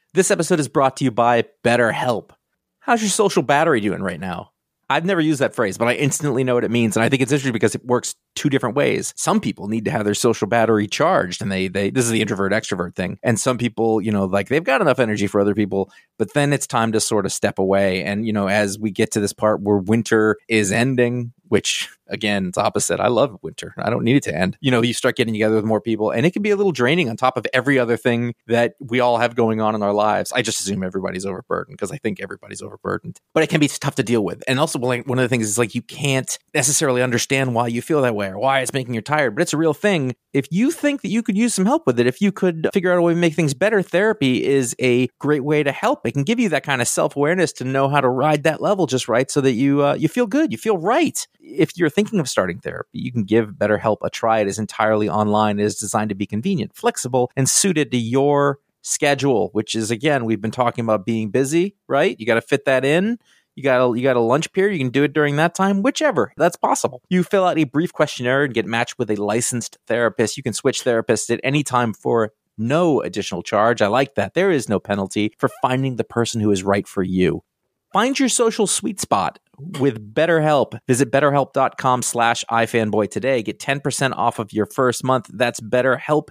This episode is brought to you by BetterHelp. How's your social battery doing right now? I've never used that phrase, but I instantly know what it means. And I think it's interesting because it works two different ways. Some people need to have their social battery charged, and they this is the introvert extrovert thing. And some people, like they've got enough energy for other people, but then it's time to sort of step away. And, as we get to this part where winter is ending, which again, it's opposite. I love winter. I don't need it to end. You start getting together with more people, and it can be a little draining on top of every other thing that we all have going on in our lives. I just assume everybody's overburdened because I think everybody's overburdened, but it can be tough to deal with. And also, one of the things is you can't necessarily understand why you feel that way or why it's making you tired, but it's a real thing. If you think that you could use some help with it, if you could figure out a way to make things better, therapy is a great way to help. It can give you that kind of self-awareness to know how to ride that level just right so that you feel good, you feel right. If you're thinking of starting therapy, you can give BetterHelp a try. It is entirely online. It is designed to be convenient, flexible, and suited to your schedule, which is, again, we've been talking about being busy, right? You got to fit that in. You got a lunch period. You can do it during that time, whichever. That's possible. You fill out a brief questionnaire and get matched with a licensed therapist. You can switch therapists at any time for no additional charge. I like that. There is no penalty for finding the person who is right for you. Find your social sweet spot with BetterHelp. Visit BetterHelp.com/iFanboy today. Get 10% off of your first month. That's BetterHelp,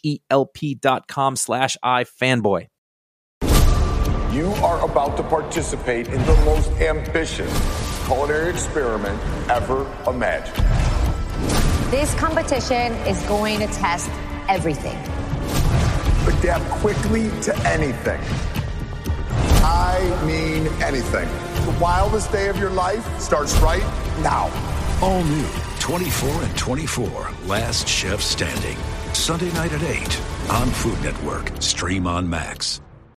HELP.com/iFanboy. You are about to participate in the most ambitious culinary experiment ever imagined. This competition is going to test everything. Adapt quickly to anything. I mean anything. The wildest day of your life starts right now. All new 24 and 24, Last Chef Standing. Sunday night at 8 on Food Network. Stream on Max.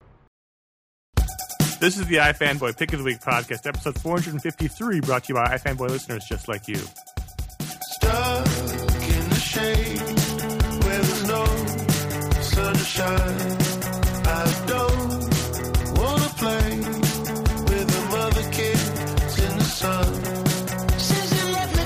This is the iFanboy Pick of the Week podcast, episode 453, brought to you by iFanboy listeners just like you. Stuck in the shade where there's no sunshine. I don't want to play with the mother kids in the sun. Since you left me,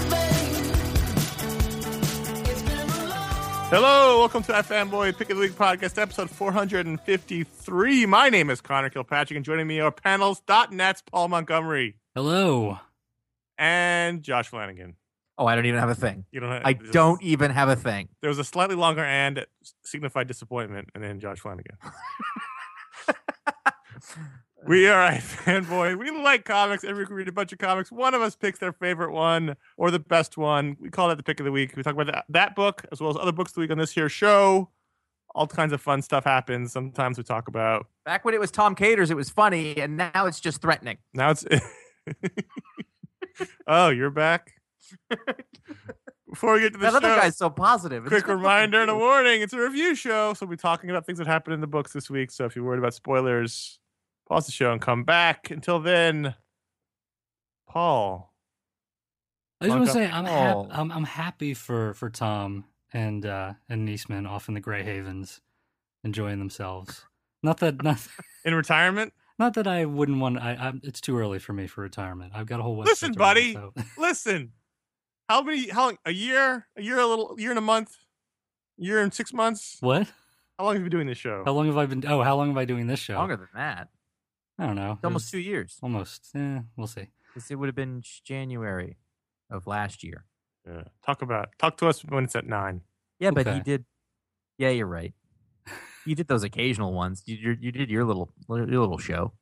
babe, it's been a long... Hello, welcome to iFanboy Pick of the Week podcast, episode 453. My name is Connor Kilpatrick, and joining me are panels.net's Paul Montgomery. Hello. And Josh Flanagan. Oh, I don't even have a thing. You don't have, I don't even have a thing. There was a slightly longer and that signified disappointment, and then Josh Flanagan. We are iFanboy. We like comics. Every week we read a bunch of comics. One of us picks their favorite one or the best one. We call that the pick of the week. We talk about that book as well as other books of the week on this here show. All kinds of fun stuff happens. Sometimes we talk about... Back when it was Tom Caters, it was funny, and now it's just threatening. Now it's... Oh, you're back? Before we get to the that show... other guy's so positive. Quick reminder and a warning. It's a review show, so we'll be talking about things that happened in the books this week. So if you're worried about spoilers, pause the show and come back. Until then, Paul. I just want to say I'm happy for Tom and Niesman off in the Grey Havens, enjoying themselves. Not in retirement. Not that I wouldn't want. It's too early for me for retirement. I've got a whole. Listen, buddy. Listen. How long? A year? A year and a month? A year and 6 months? What? How long have you been doing this show? How long have I been? Oh, how long have I doing this show? Longer than that. I don't know. It's almost 2 years. Almost. We'll see. It would have been January of last year. Yeah. Talk to us when it's at 9. Yeah, Okay. but he did. Yeah, you're right. You did those occasional ones. You did your little show.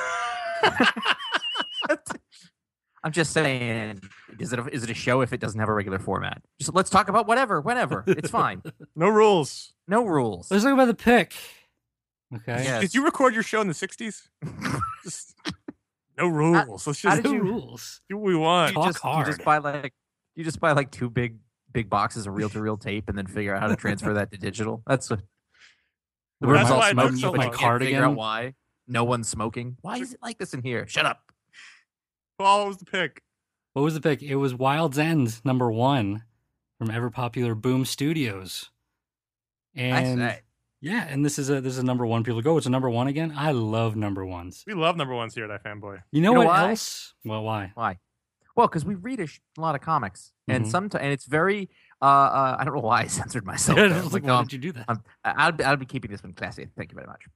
I'm just saying, is it a show if it doesn't have a regular format? Just let's talk about whatever, whenever. It's fine. No rules. No rules. Let's talk about the pick. Okay. Yes. Did you record your show in the 60s? Just, no rules. Let's just No rules. do what we want. Talk You just buy like two big boxes of reel-to-reel tape and then figure out how to transfer that to digital. That's what. The That's room's all why I took smoky, so but you long. can't figure out why. No one's smoking. Why is it like this in here? Shut up. Paul, what was the pick? What was the pick? It was Wild's End #1 from ever popular Boom Studios. And yeah, and this is a #1. People go, it's a #1 again. I love #1s. We love #1s here at iFanboy. You know what why? else? Well, why? Why? Well, because we read a lot of comics, and sometimes it's very. I don't know why I censored myself. I was like, why did you do that? I'll be keeping this one classy. Thank you very much.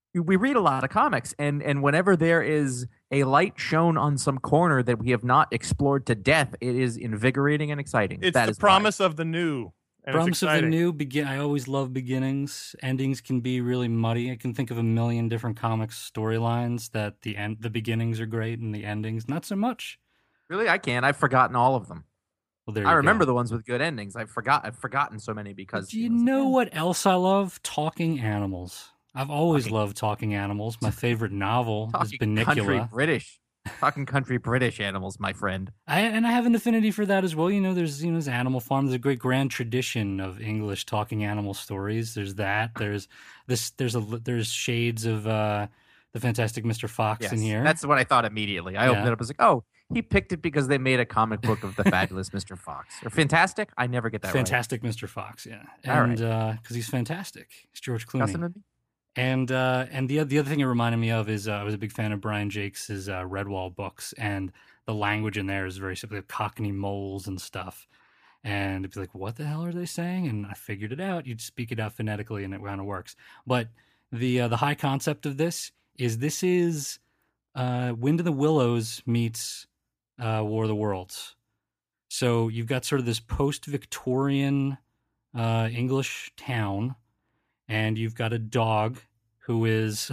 we read a lot of comics, and whenever there is a light shown on some corner that we have not explored to death, it is invigorating and exciting. It's That the is why. promise of the new. And Promise it's of the exciting. new. I always love beginnings. Endings can be really muddy. I can think of a million different comics storylines that the beginnings are great and the endings not so much. Really, I can't. I've forgotten all of them. Well, there I you remember go. the ones with good endings. I've forgotten so many because. Do you know what else I love? Talking animals. I've always loved talking animals. My favorite novel is Bunnicula. Talking country British animals, my friend. I have an affinity for that as well. There's Animal Farm. There's a great grand tradition of English talking animal stories. There's that. There's this. There's shades of the Fantastic Mr. Fox in here. That's what I thought immediately. I opened it up. I was like, oh, he picked it because they made a comic book of the fabulous Mr. Fox. Or Fantastic? I never get that Fantastic Mr. Fox, yeah. All And because he's fantastic. He's George Clooney. Definitely. And the other thing it reminded me of is I was a big fan of Brian Jakes' Redwall books, and the language in there is very simply Cockney moles and stuff. And it'd be like, what the hell are they saying? And I figured it out. You'd speak it out phonetically, and it kind of works. But the high concept of this is Wind in the Willows meets War of the Worlds. So you've got sort of this post-Victorian English town, and you've got a dog who is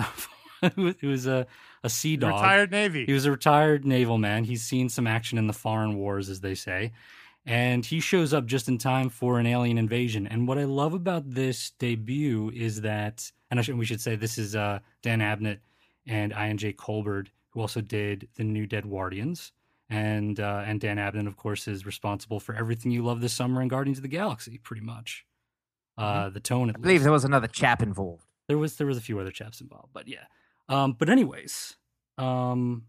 a sea dog. Retired Navy. He was a retired naval man. He's seen some action in the foreign wars, as they say. And he shows up just in time for an alien invasion. And what I love about this debut is that, and we should say this is Dan Abnett and Ian J. Colbert, who also did the new Dead Guardians. And Dan Abnett, of course, is responsible for everything you love this summer in Guardians of the Galaxy, pretty much. The tone, at least. I believe there was another chap involved. There was a few other chaps involved, but yeah. But anyways, what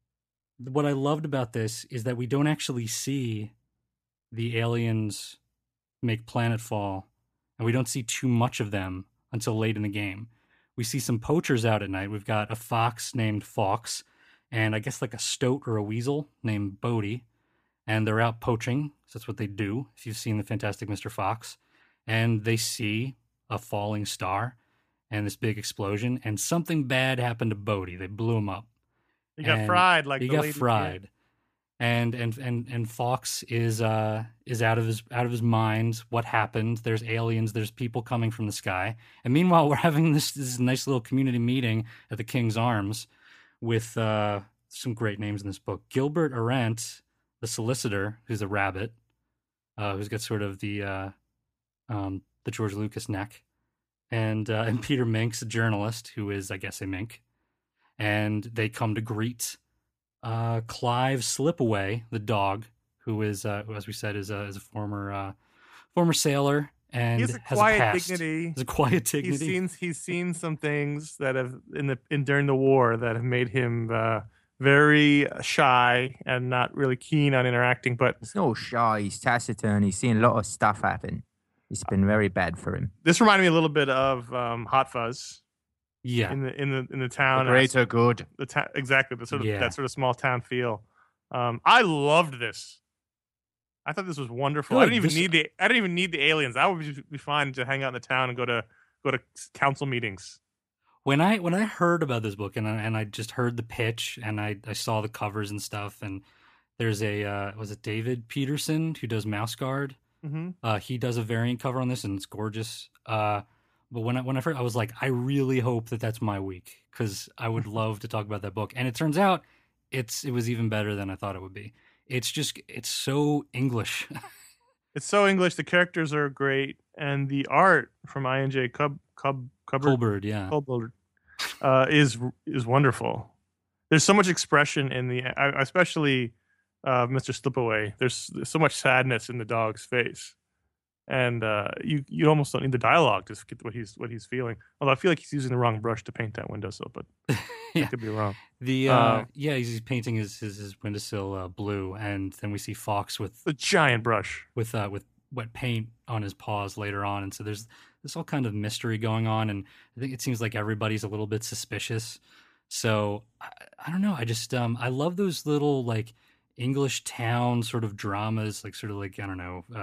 I loved about this is that we don't actually see the aliens make planetfall, and we don't see too much of them until late in the game. We see some poachers out at night. We've got a fox named Fox, and I guess like a stoat or a weasel named Bodie, and they're out poaching. So that's what they do, if you've seen the Fantastic Mr. Fox. And they see a falling star and this big explosion, and something bad happened to Bodie. They blew him up. He got fried like he the got lady fried. did. And Fox is out of his mind. What happened? There's aliens. There's people coming from the sky. And meanwhile, we're having this nice little community meeting at the King's Arms with some great names in this book. Gilbert Arendt, the solicitor, who's a rabbit, who's got sort of the George Lucas neck, and Peter Minks, a journalist who is, I guess, a mink, and they come to greet Clive Slipaway, the dog, who is, as we said, is a former sailor and He has a has quiet a past. dignity. Has a quiet dignity. He's seen some things that have during the war that have made him very shy and not really keen on interacting. But He's no shy. He's taciturn. He's seen a lot of stuff happen. It's been very bad for him. this reminded me a little bit of Hot Fuzz. Yeah, in the town. Greater good. Exactly the sort of Yeah. that sort of small town feel. I loved this. I thought this was wonderful. I Good. didn't even need the aliens. I would be fine to hang out in the town and go to council meetings. When I heard about this book and I just heard the pitch and I saw the covers and stuff, and there's was it David Peterson who does Mouse Guard? Mm-hmm. He does a variant cover on this and it's gorgeous. But when I first, I was like, I really hope that that's my week, because I would love to talk about that book. And it turns out it was even better than I thought it would be. It's so English. It's so English. The characters are great, and the art from INJ Colbert, yeah. Colbert, is wonderful. There's so much expression in especially Mr. Slipaway. There's so much sadness in the dog's face, and you almost don't need the dialogue to get what he's feeling. Although I feel like he's using the wrong brush to paint that windowsill, but I could be wrong. He's painting his windowsill blue, and then we see Fox with a giant brush with wet paint on his paws later on, and so there's this all kind of mystery going on, and I think it seems like everybody's a little bit suspicious. So I don't know. I just I love those little like English town sort of dramas, like sort of like, I don't know,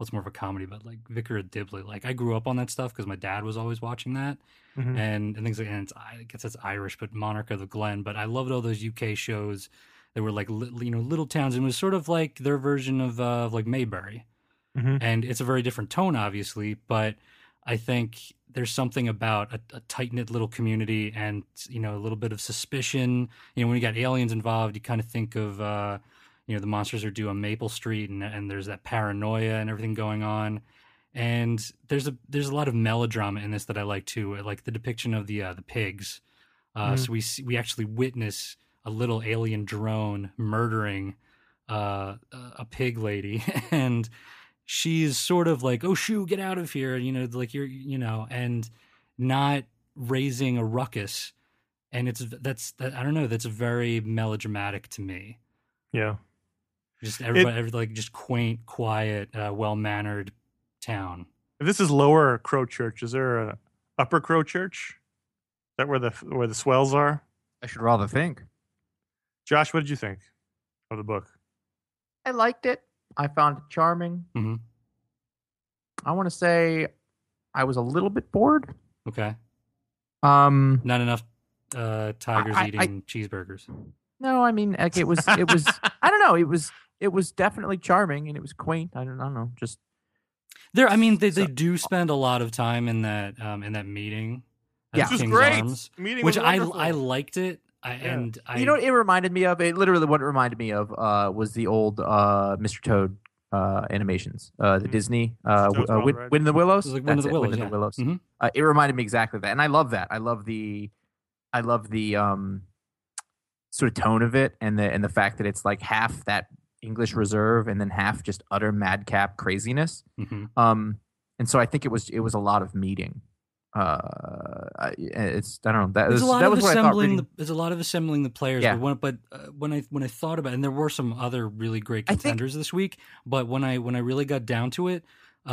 it's more of a comedy, but like Vicar of Dibley. Like I grew up on that stuff because my dad was always watching that, and things like. And I guess it's Irish, but Monarch of the Glen. But I loved all those UK shows that were like little towns, and it was sort of like their version of like Mayberry. And it's a very different tone, obviously, but I think there's something about a tight-knit little community and, a little bit of suspicion. When you got aliens involved, you kind of think of, the monsters are due on Maple Street, and there's that paranoia and everything going on. And there's a lot of melodrama in this that I like, too. I like the depiction of the pigs. So we actually witness a little alien drone murdering a pig lady, and she's sort of like, "Oh, shoo, get out of here!" Like and not raising a ruckus. And that's I don't know. That's very melodramatic to me. Yeah, just everybody, like just quaint, quiet, well-mannered town. If this is Lower Crow Church, is there a Upper Crow Church? Is that where the swells are? I should rather think. Josh, what did you think of the book? I liked it. I found it charming. Mm-hmm. I want to say I was a little bit bored. Okay. Not enough tigers eating cheeseburgers. No, I mean, like it was. I don't know. It was definitely charming and it was quaint. I don't know. Just there. I mean, they do spend a lot of time in that meeting. Yeah, which was King's great. Arms, Meeting which was I wonderful. liked it. You know what it reminded me of? It literally what it reminded me of was the old Mr. Toad animations, the Disney Toad's Wild Ride. Wind in the Willows. It was like Wind of the That's it, Willows, Wind in yeah. the Willows. Mhm. It reminded me exactly of that, and I love that. I love the sort of tone of it, and the fact that it's like half that English reserve and then half just utter madcap craziness. Mm-hmm. And so I think it was a lot of meeting. It's I don't know. That There's was a lot that of was what I thought assembling. reading. There's a lot of assembling the players. Yeah. But when I thought about it, and there were some other really great contenders this week. But when I really got down to it,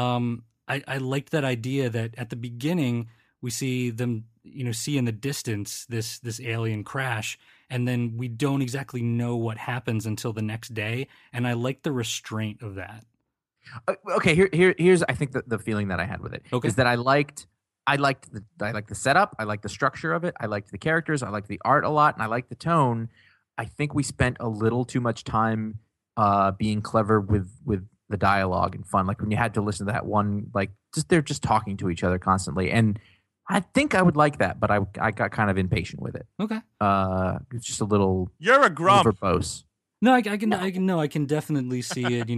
I liked that idea that at the beginning we see them, see in the distance this alien crash, and then we don't exactly know what happens until the next day. And I like the restraint of that. Okay, here's I think the feeling that I had with it is that I liked the setup, I liked the structure of it, I liked the characters, I liked the art a lot, and I liked the tone. I think we spent a little too much time being clever with the dialogue and fun. Like when you had to listen to that one, like they're just talking to each other constantly, and I think I would like that, but I got kind of impatient with it. Okay, it's just a little. You're a grump. Verbose. No, I can definitely see it.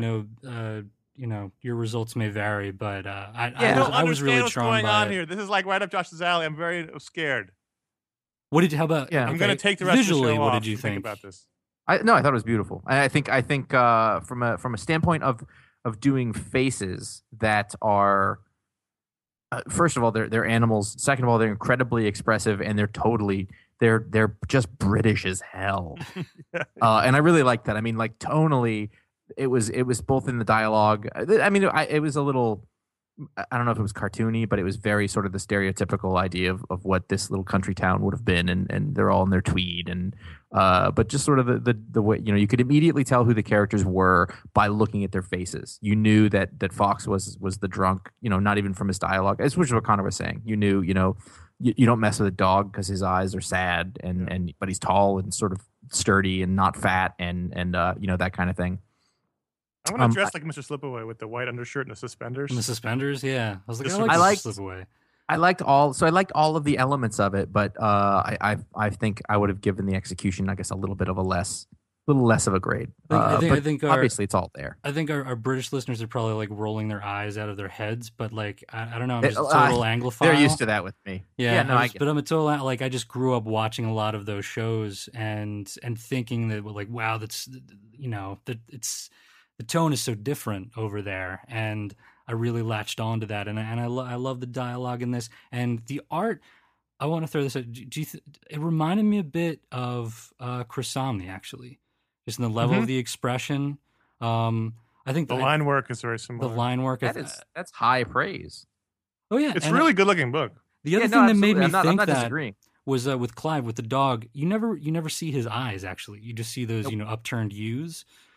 Your results may vary, but I was really what's charmed going by on it. here. This is like right up Josh's alley. I'm very scared. How about? Yeah. I'm going to take the rest Visually, of the show what off did you and think about this? I thought it was beautiful. I think from a standpoint of doing faces that are first of all they're animals. Second of all, they're incredibly expressive and they're just British as hell. And I really like that. I mean, like tonally, it was both in the dialogue. I mean, it was a little. I don't know if it was cartoony, but it was very sort of the stereotypical idea of what this little country town would have been, and they're all in their tweed, and but just sort of the way you could immediately tell who the characters were by looking at their faces. You knew that Fox was the drunk, not even from his dialogue. It's which is what Connor was saying. You knew, you don't mess with a dog because his eyes are sad, but he's tall and sort of sturdy and not fat, and that kind of thing. I want to dress like Mr. Slipaway with the white undershirt and the suspenders. And the suspenders, yeah. I was like, I I like liked- Slipaway. I liked all of the elements of it, but I think I would have given the execution, I guess, a little less of a grade. I but think obviously it's all there. I think our British listeners are probably like rolling their eyes out of their heads, but like I don't know, I'm just a total Anglophile. They're used to that with me. Yeah, no, but I'm a total like I just grew up watching a lot of those shows and thinking that like wow, that's that it's the tone is so different over there, and I really latched onto that, and I love the dialogue in this and the art. I want to throw this out. It reminded me a bit of Chris Samnee, actually, just in the level of the expression. I think the line work is very similar. The line work That's high praise. Oh yeah, It's a really good looking book. The other thing that made me I'm think not that disagreeing. was with Clive, with the dog. You never see his eyes. Actually, you just see those upturned U's.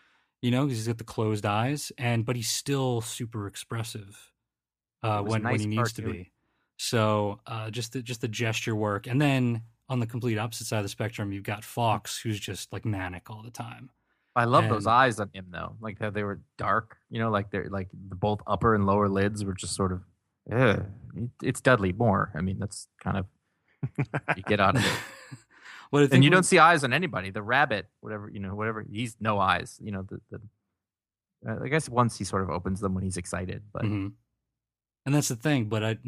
You know, 'cause he's got the closed eyes, but he's still super expressive when he needs to be. So just the gesture work, and then on the complete opposite side of the spectrum, you've got Fox, who's just like manic all the time. I love those eyes on him though, like how they were dark. You know, like they're like the both upper and lower lids were just sort of. It's Dudley Moore. I mean, that's kind of you get out of it. And you don't see eyes on anybody. The rabbit, whatever, he's no eyes. You know, I guess once he sort of opens them when he's excited, but and that's the thing. But I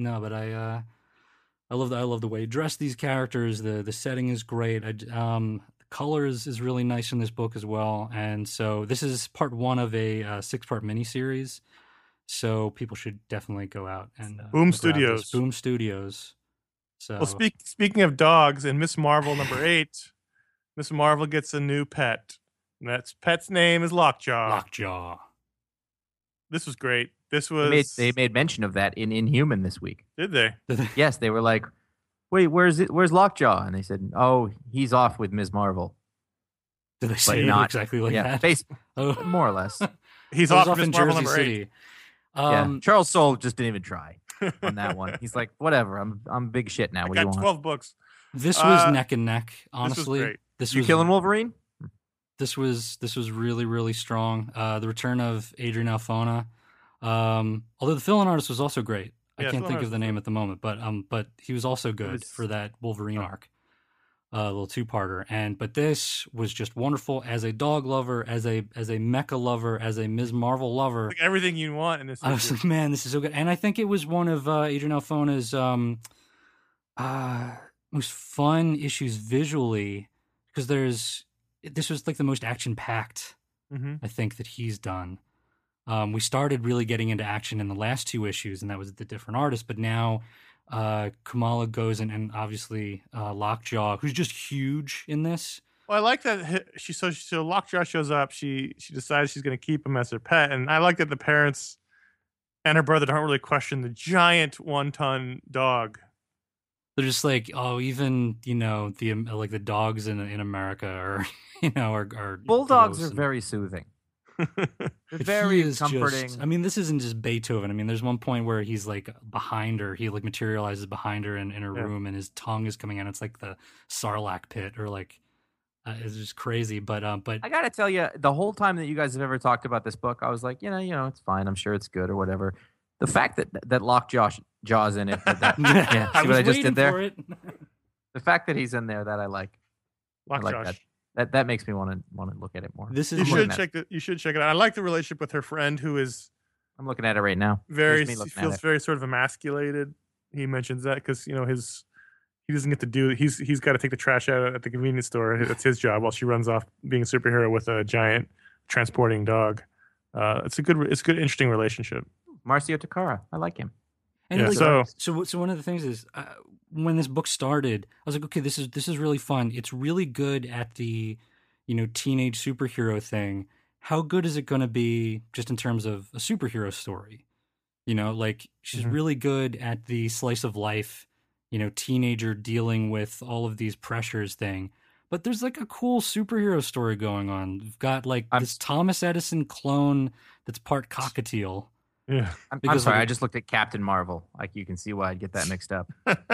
love the way he dressed these characters. The setting is great. The color is really nice in this book as well. And so this is part 1 of a 6-part miniseries. So people should definitely go out and Boom Studios. Boom Studios. So, well, speaking of dogs, in Miss Marvel number 8, Miss Marvel gets a new pet. And that pet's name is Lockjaw. Lockjaw. This was great. This was they made mention of that in Inhuman this week. Did they? Yes, they were like, "Wait, where's Lockjaw?" And they said, "Oh, he's off with Ms. Marvel." Did they say it exactly like that? More or less. He's off in Jersey Marvel City. 8. Charles Soule just didn't even try on that one. He's like, "Whatever, I'm big shit now. What do you want?" 12 books. This was neck and neck. Honestly, this was killing Wolverine. This was really, really strong. The return of Adrian Alphona. Although the fill-in artist was also great. I can't think of the name at the moment, but he was also good for that Wolverine arc, little 2-parter. But this was just wonderful as a dog lover, as a mecha lover, as a Ms. Marvel lover. Like everything you want in this. I was like, man, this is so good. And I think it was one of Adrian Alphona's most fun issues visually, because this was like the most action-packed, I think, that he's done. We started really getting into action in the last 2 issues, and that was the different artists. But now Kamala goes in, and obviously Lockjaw, who's just huge in this. Well, I like that so Lockjaw shows up. She decides she's going to keep him as her pet, and I like that the parents and her brother don't really question the giant 1-ton dog. They're just like, oh, even the dogs in America are bulldogs are very soothing. Very comforting. This isn't just Beethoven. There's one point where he's like behind her. He like materializes behind her in her room, and his tongue is coming out. It's like the Sarlacc pit, or like it's just crazy. But I gotta tell you, the whole time that you guys have ever talked about this book, I was like, it's fine. I'm sure it's good or whatever. The fact that Lockjaw's in it, see what I just did there? The fact that he's in there, that I like. Lockjaw. I like that. That makes me want to look at it more. You should check it out. I like the relationship with her friend, who is. I'm looking at it right now. Feels very sort of emasculated. He mentions that because he doesn't get to do. He's got to take the trash out at the convenience store. That's his job, while she runs off being a superhero with a giant transporting dog. It's a good, interesting relationship. Marcio Takara, I like him. And so one of the things is when this book started, I was like, okay, this is really fun. It's really good at the, teenage superhero thing. How good is it going to be just in terms of a superhero story? Like she's really good at the slice of life, teenager dealing with all of these pressures thing. But there's like a cool superhero story going on. We've got like this Thomas Edison clone that's part cockatiel. Yeah, I'm sorry. I just looked at Captain Marvel. Like, you can see why I'd get that mixed up.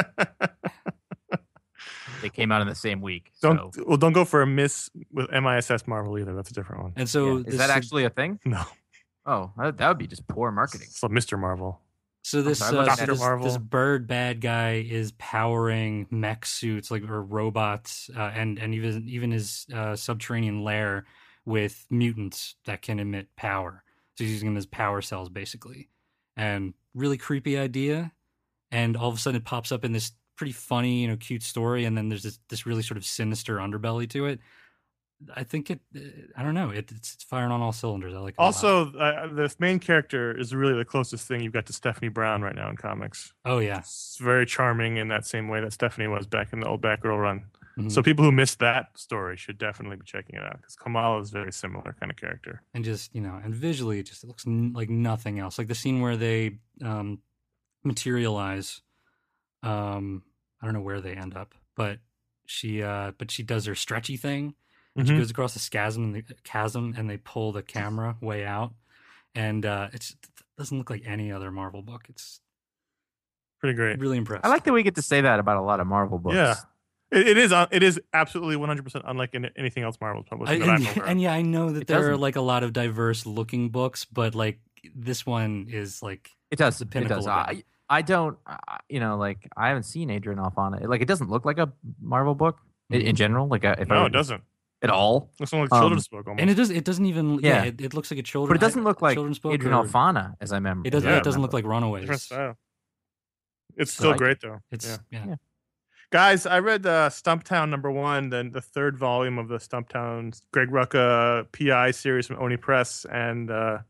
They came out in the same week. Don't go for a miss with MISS Marvel either. That's a different one. And so, is that actually a thing? No. Oh, that would be just poor marketing. So Mr. Marvel. So this bird bad guy is powering mech suits or robots, and even his subterranean lair with mutants that can emit power. So he's using them as power cells, basically. And really creepy idea. And all of a sudden it pops up in this pretty funny, cute story. And then there's this really sort of sinister underbelly to it. I think I don't know. It's firing on all cylinders. I like it. Also, the main character is really the closest thing you've got to Stephanie Brown right now in comics. Oh, yeah. It's very charming in that same way that Stephanie was back in the old Batgirl run. Mm-hmm. So people who missed that story should definitely be checking it out, because Kamala is a very similar kind of character. And just, and visually, it looks like nothing else. Like the scene where they materialize, I don't know where they end up, but she does her stretchy thing, And Mm-hmm. she goes across the chasm, and they pull the camera way out, and it doesn't look like any other Marvel book. It's Pretty great. really impressive. I like that we get to say that about a lot of Marvel books. Yeah. It is absolutely 100% unlike anything else Marvel's publishing that I'm aware of. And yeah, I know that It there are doesn't. like a lot of diverse looking books, but like this one is like It does. the It pinnacle does. of it. I don't, like, I haven't seen Adrian Alphona. Like, it doesn't look like a Marvel book in general. Like, if No, I, it doesn't. at all. Looks like a children's book almost. And it doesn't even Yeah. it looks like a children. But it doesn't look like children's book. Adrian or- Alphona, as I remember. It doesn't. Yeah, It doesn't look like Different Runaways. style. It's So still I- great though. It's yeah. yeah. Guys, I read Stumptown #1, then the third volume of the Stumptown Greg Rucka PI series from Oni Press, and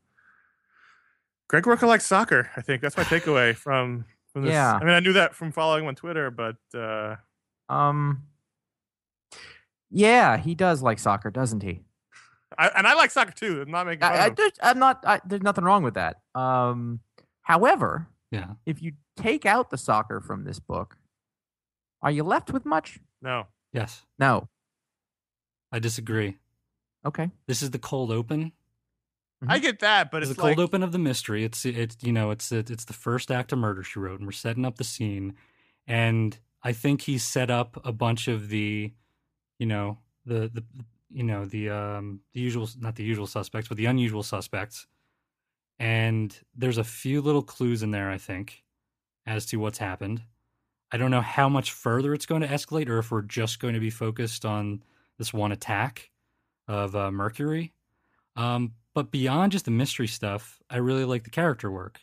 Greg Rucka likes soccer. I think that's my takeaway from this. Yeah. I mean, I knew that from following him on Twitter, but Yeah, he does like soccer, doesn't he? I like soccer too. I'm not making fun of him. I'm not. There's nothing wrong with that. However, Yeah. if you take out the soccer from this book, are you left with much? No. Yes. No. I disagree. Okay. This is the cold open. I get that, but It's it's the cold like open of the mystery. It's the first act of Murder, She Wrote, and we're setting up the scene. And I think he set up a bunch of the usual, not the usual suspects, but the unusual suspects. And there's a few little clues in there, I think, as to what's happened. I don't know how much further it's going to escalate, or if we're just going to be focused on this one attack of Mercury. But beyond just the mystery stuff, I really like the character work.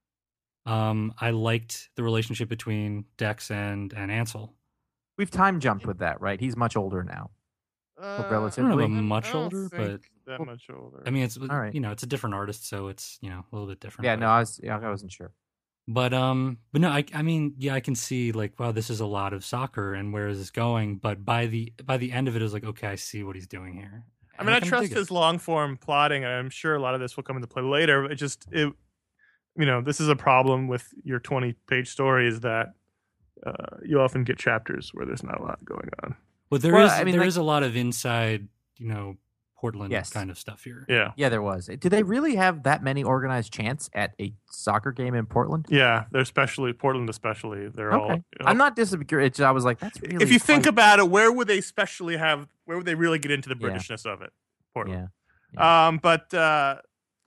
I liked the relationship between Dex and Ansel. We've time jumped with that, right? He's much older now. I don't know relatively. about much I don't older, think but that much older. I mean, it's All right. it's a different artist, so it's a little bit different. Yeah, but, no, I wasn't sure. But no, I mean, yeah, I can see like, wow, this is a lot of soccer, and where is this going? But by the end of it, it was like, okay, I see what he's doing here. I mean, I kinda trust dig it. his long form plotting, and I'm sure a lot of this will come into play later. This is a problem with your 20-page story, is that you often get chapters where there's not a lot going on. But there Well, is I mean, there like- is a lot of inside, Portland Yes. kind of stuff here. Yeah, Yeah, there was. Do they really have that many organized chants at a soccer game in Portland? yeah. They're Portland especially. They're all. Okay. I'm not disagreeing. I was like, that's really. If you think quite- about it, where would they really get into the Yeah. Britishness of it? Portland. Yeah. But I-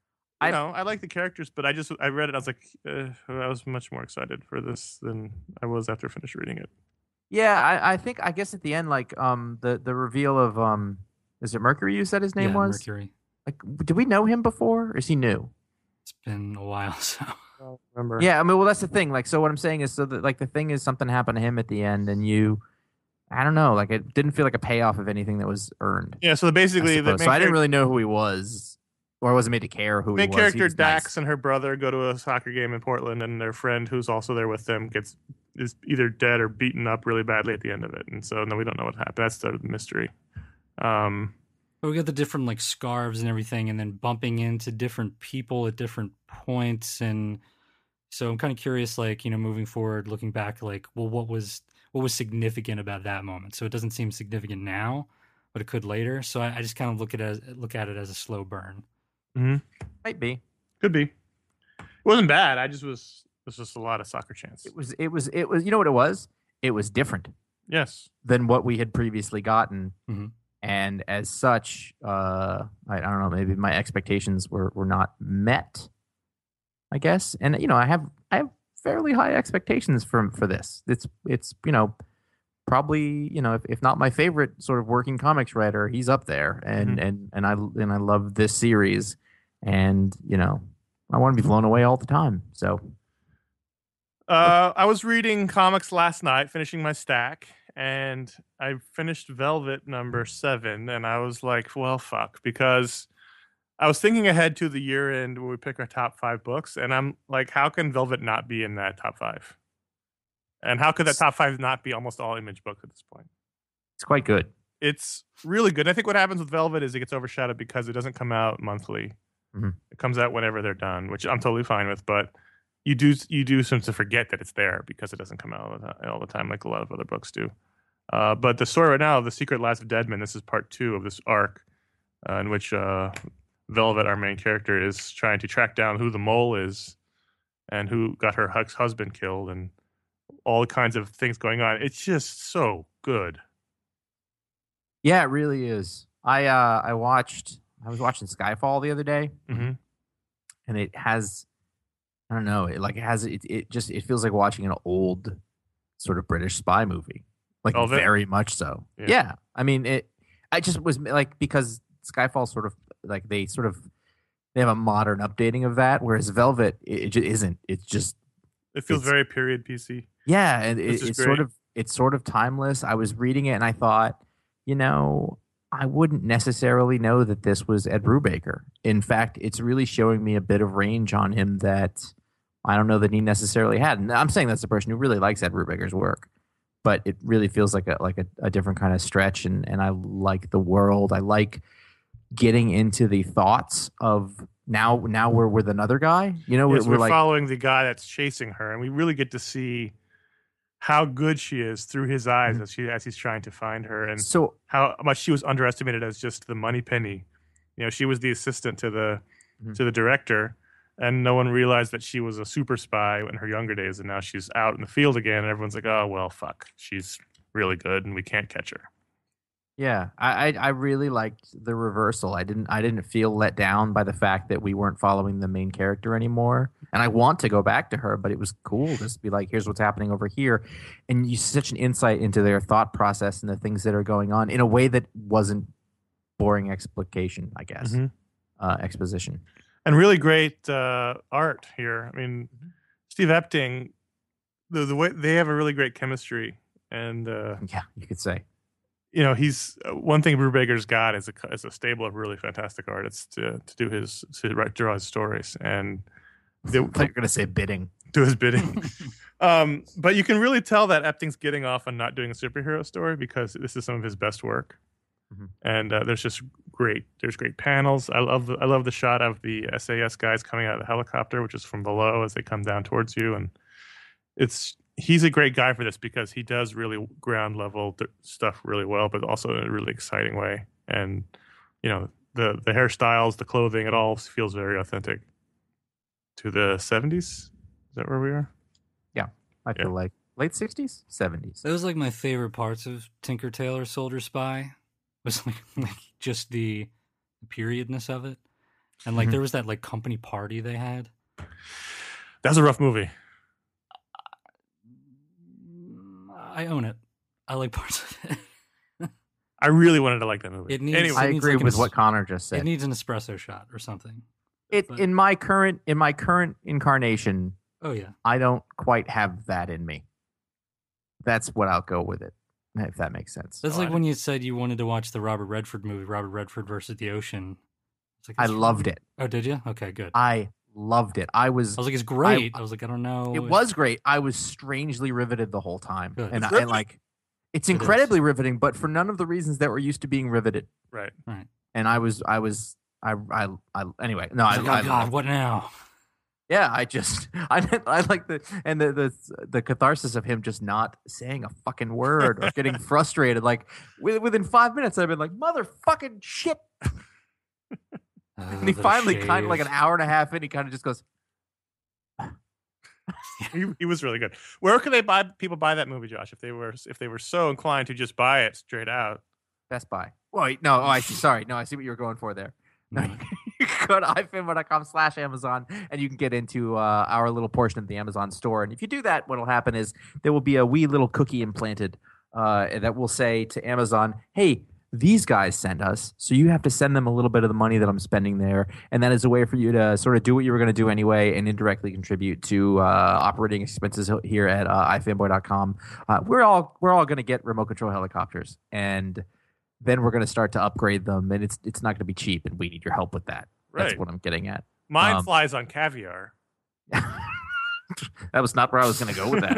I like the characters, but I read it. I was like, I was much more excited for this than I was after I finished reading it. Yeah, I guess at the end, like the reveal of is it Mercury? You said his name Yeah, was. Mercury. Like, did we know him before? Or is he new? It's been a while, so I don't remember. Yeah, I mean, well, that's the thing. Like, so what I'm saying is, so that like the thing is, something happened to him at the end, and I don't know, like it didn't feel like a payoff of anything that was earned. Yeah. So basically, the main So I didn't really know who he was, or I wasn't made to care who he main was. He character was Dax nice. and her brother go to a soccer game in Portland, and their friend, who's also there with them, is either dead or beaten up really badly at the end of it, and so we don't know what happened. That's the mystery. But we got the different like scarves and everything, and then bumping into different people at different points, and so I'm kind of curious, like moving forward, looking back, like, well, what was significant about that moment? So it doesn't seem significant now, but it could later. So I just kind of look at it as a slow burn. Might be. Could be. It wasn't bad. It was just a lot of soccer chants. It was. You know what it was? It was different Yes. than what we had previously gotten. Mhm. And as such, I don't know, maybe my expectations were not met, I guess. And I have fairly high expectations for this. It's probably if not my favorite sort of working comics writer, he's up there. And I love this series, and I want to be blown away all the time. So I was reading comics last night, finishing my stack, and I finished Velvet #7, and I was like, well, fuck, because I was thinking ahead to the year end when we pick our top 5 books, and I'm like, how can Velvet not be in that top 5? And how could that top 5 not be almost all Image books at this point? it's quite good. It's really good. And I think what happens with Velvet is it gets overshadowed because it doesn't come out monthly. Mhm. It comes out whenever they're done, which I'm totally fine with, but you do seem to forget that it's there because it doesn't come out all the time like a lot of other books do. But the story right now, The Secret Lives of Deadman, this is part 2 of this arc, in which Velvet, our main character, is trying to track down who the mole is and who got her husband killed and all kinds of things going on. It's just so good. Yeah, it really is. I was watching Skyfall the other day, Mm-hmm. and it has, I don't know, it feels like watching an old sort of British spy movie, like very much so. Yeah. I mean, I just was like, because Skyfall sort of like they have a modern updating of that, whereas Velvet it just isn't. It feels very period PC. Yeah, and it's sort of timeless. I was reading it and I thought, I wouldn't necessarily know that this was Ed Brubaker. In fact, it's really showing me a bit of range on him that I don't know that he necessarily had. And I'm saying that's a person who really likes Ed Brubaker's work, but it really feels like a different kind of stretch. And I like the world. I like getting into the thoughts of now we're with another guy. We're like, following the guy that's chasing her, and we really get to see how good she is through his eyes as he's trying to find her, and so how much she was underestimated as just the money penny. She was the assistant to the director, and no one realized that she was a super spy in her younger days, and now she's out in the field again, and everyone's like, oh well, fuck, she's really good, and we can't catch her. Yeah, I really liked the reversal. I didn't feel let down by the fact that we weren't following the main character anymore. And I want to go back to her, but it was cool just to be like, here's what's happening over here. And you such an insight into their thought process and the things that are going on in a way that wasn't boring explication, I guess. Exposition. And really great art here. I mean, Steve Epting, the way they have a really great chemistry, and yeah, you could say. He's one thing Brubaker's got is a stable of really fantastic artists to draw his stories, and they're going to say bidding. Do his bidding. But you can really tell that Epting's getting off on not doing a superhero story because this is some of his best work, and there's great panels. I love the shot of the SAS guys coming out of the helicopter, which is from below as they come down towards you, and he's a great guy for this because he does really ground level stuff really well, but also in a really exciting way. And, the hairstyles, the clothing, it all feels very authentic to the 70s. Is that where we are? Yeah. I feel like late 60s, 70s. That was like my favorite parts of Tinker Tailor Soldier Spy was like just the periodness of it. And like there was that like company party they had. That's a rough movie. I own it. I like parts of it. I really wanted to like that movie. I agree with what Connor just said. It needs an espresso shot or something. In my current incarnation. Oh yeah. I don't quite have that in me. That's what I'll go with it, if that makes sense. That's like when you said you wanted to watch the Robert Redford movie, Robert Redford versus the Ocean. It's like, I loved it. Oh, did you? Okay, good. I loved it. I was like, it's great. I was like, I don't know. It was great. I was strangely riveted the whole time. Good. And like, it's incredibly riveting, but for none of the reasons that we're used to being riveted. Right. And I anyway, no, God, what now? Yeah, I like the catharsis of him just not saying a fucking word or getting frustrated. Like within 5 minutes, I've been like, motherfucking shit. And he finally kind of like an hour and a half in, he kind of just goes. he was really good. Where can people buy that movie, Josh? If they were so inclined to just buy it straight out. Best Buy. Wait, no. Oh, I see. Sorry. No, I see what you were going for there. No, you go to ifanboy.com/Amazon and you can get into our little portion of the Amazon store. And if you do that, what'll happen is there will be a wee little cookie implanted that will say to Amazon, hey, these guys sent us, so you have to send them a little bit of the money that I'm spending there, and that is a way for you to sort of do what you were going to do anyway and indirectly contribute to operating expenses here at ifanboy.com. We're all going to get remote control helicopters, and then we're going to start to upgrade them, and it's not going to be cheap, and we need your help with that. That's what I'm getting at. Mine flies on caviar. That was not where I was going to go with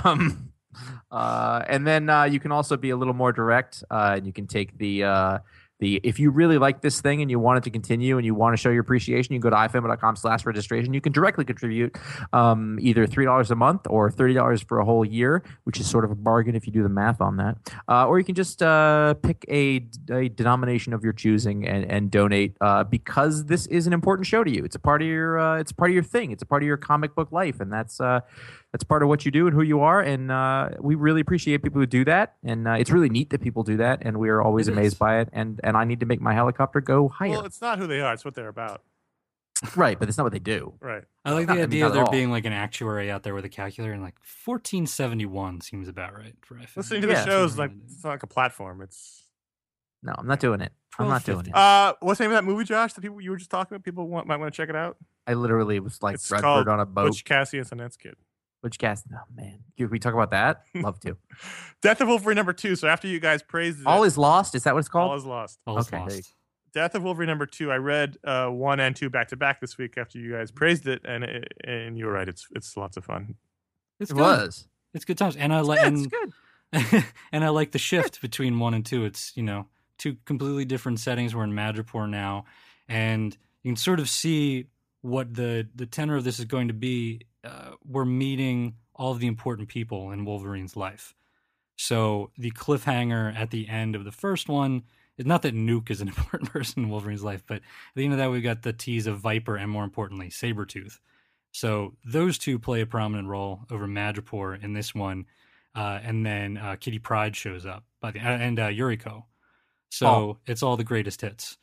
that. And then you can also be a little more direct, and you can take the If you really like this thing and you want it to continue and you want to show your appreciation, you can go to ifambo.com/registration. You can directly contribute either $3 a month or $30 for a whole year, which is sort of a bargain if you do the math on that. Or you can just pick a denomination of your choosing and donate because this is an important show to you. It's a part of your thing. It's a part of your comic book life, and that's part of what you do and who you are. And we really appreciate people who do that. And it's really neat that people do that, and we are always amazed by it. And I need to make my helicopter go higher. Well, it's not who they are; it's what they're about. Right, but it's not what they do. Right. I like the idea of there being like an actuary out there with a calculator, and like 1471 seems about right for iFan. Listening to the shows like it's not like a platform. It's no, I'm not doing it. I'm not doing it. What's the name of that movie, Josh? That people you were just talking about? People might want to check it out. I literally was like It's Redford called on a boat. Butch Cassidy and Sundance Kid. Which cast? Oh man, can we talk about that? Love to. Death of Wolverine #2. So after you guys praised it, All is Lost. Is that what it's called? All is Lost. All is Okay, lost. Death of Wolverine #2. I read 1 and 2 back to back this week after you guys praised it, and you were right. It's lots of fun. It's It good. was. It's good times, and I like It's good. and I like the shift between 1 and 2. It's two completely different settings. We're in Madripoor now, and you can sort of see what the tenor of this is going to be. We're meeting all of the important people in Wolverine's life. So the cliffhanger at the end of the first one is not that Nuke is an important person in Wolverine's life, but at the end of that, we've got the tease of Viper and, more importantly, Sabretooth. So those two play a prominent role over Madripoor in this one. And then Kitty Pryde shows up and Yuriko. So it's all the greatest hits.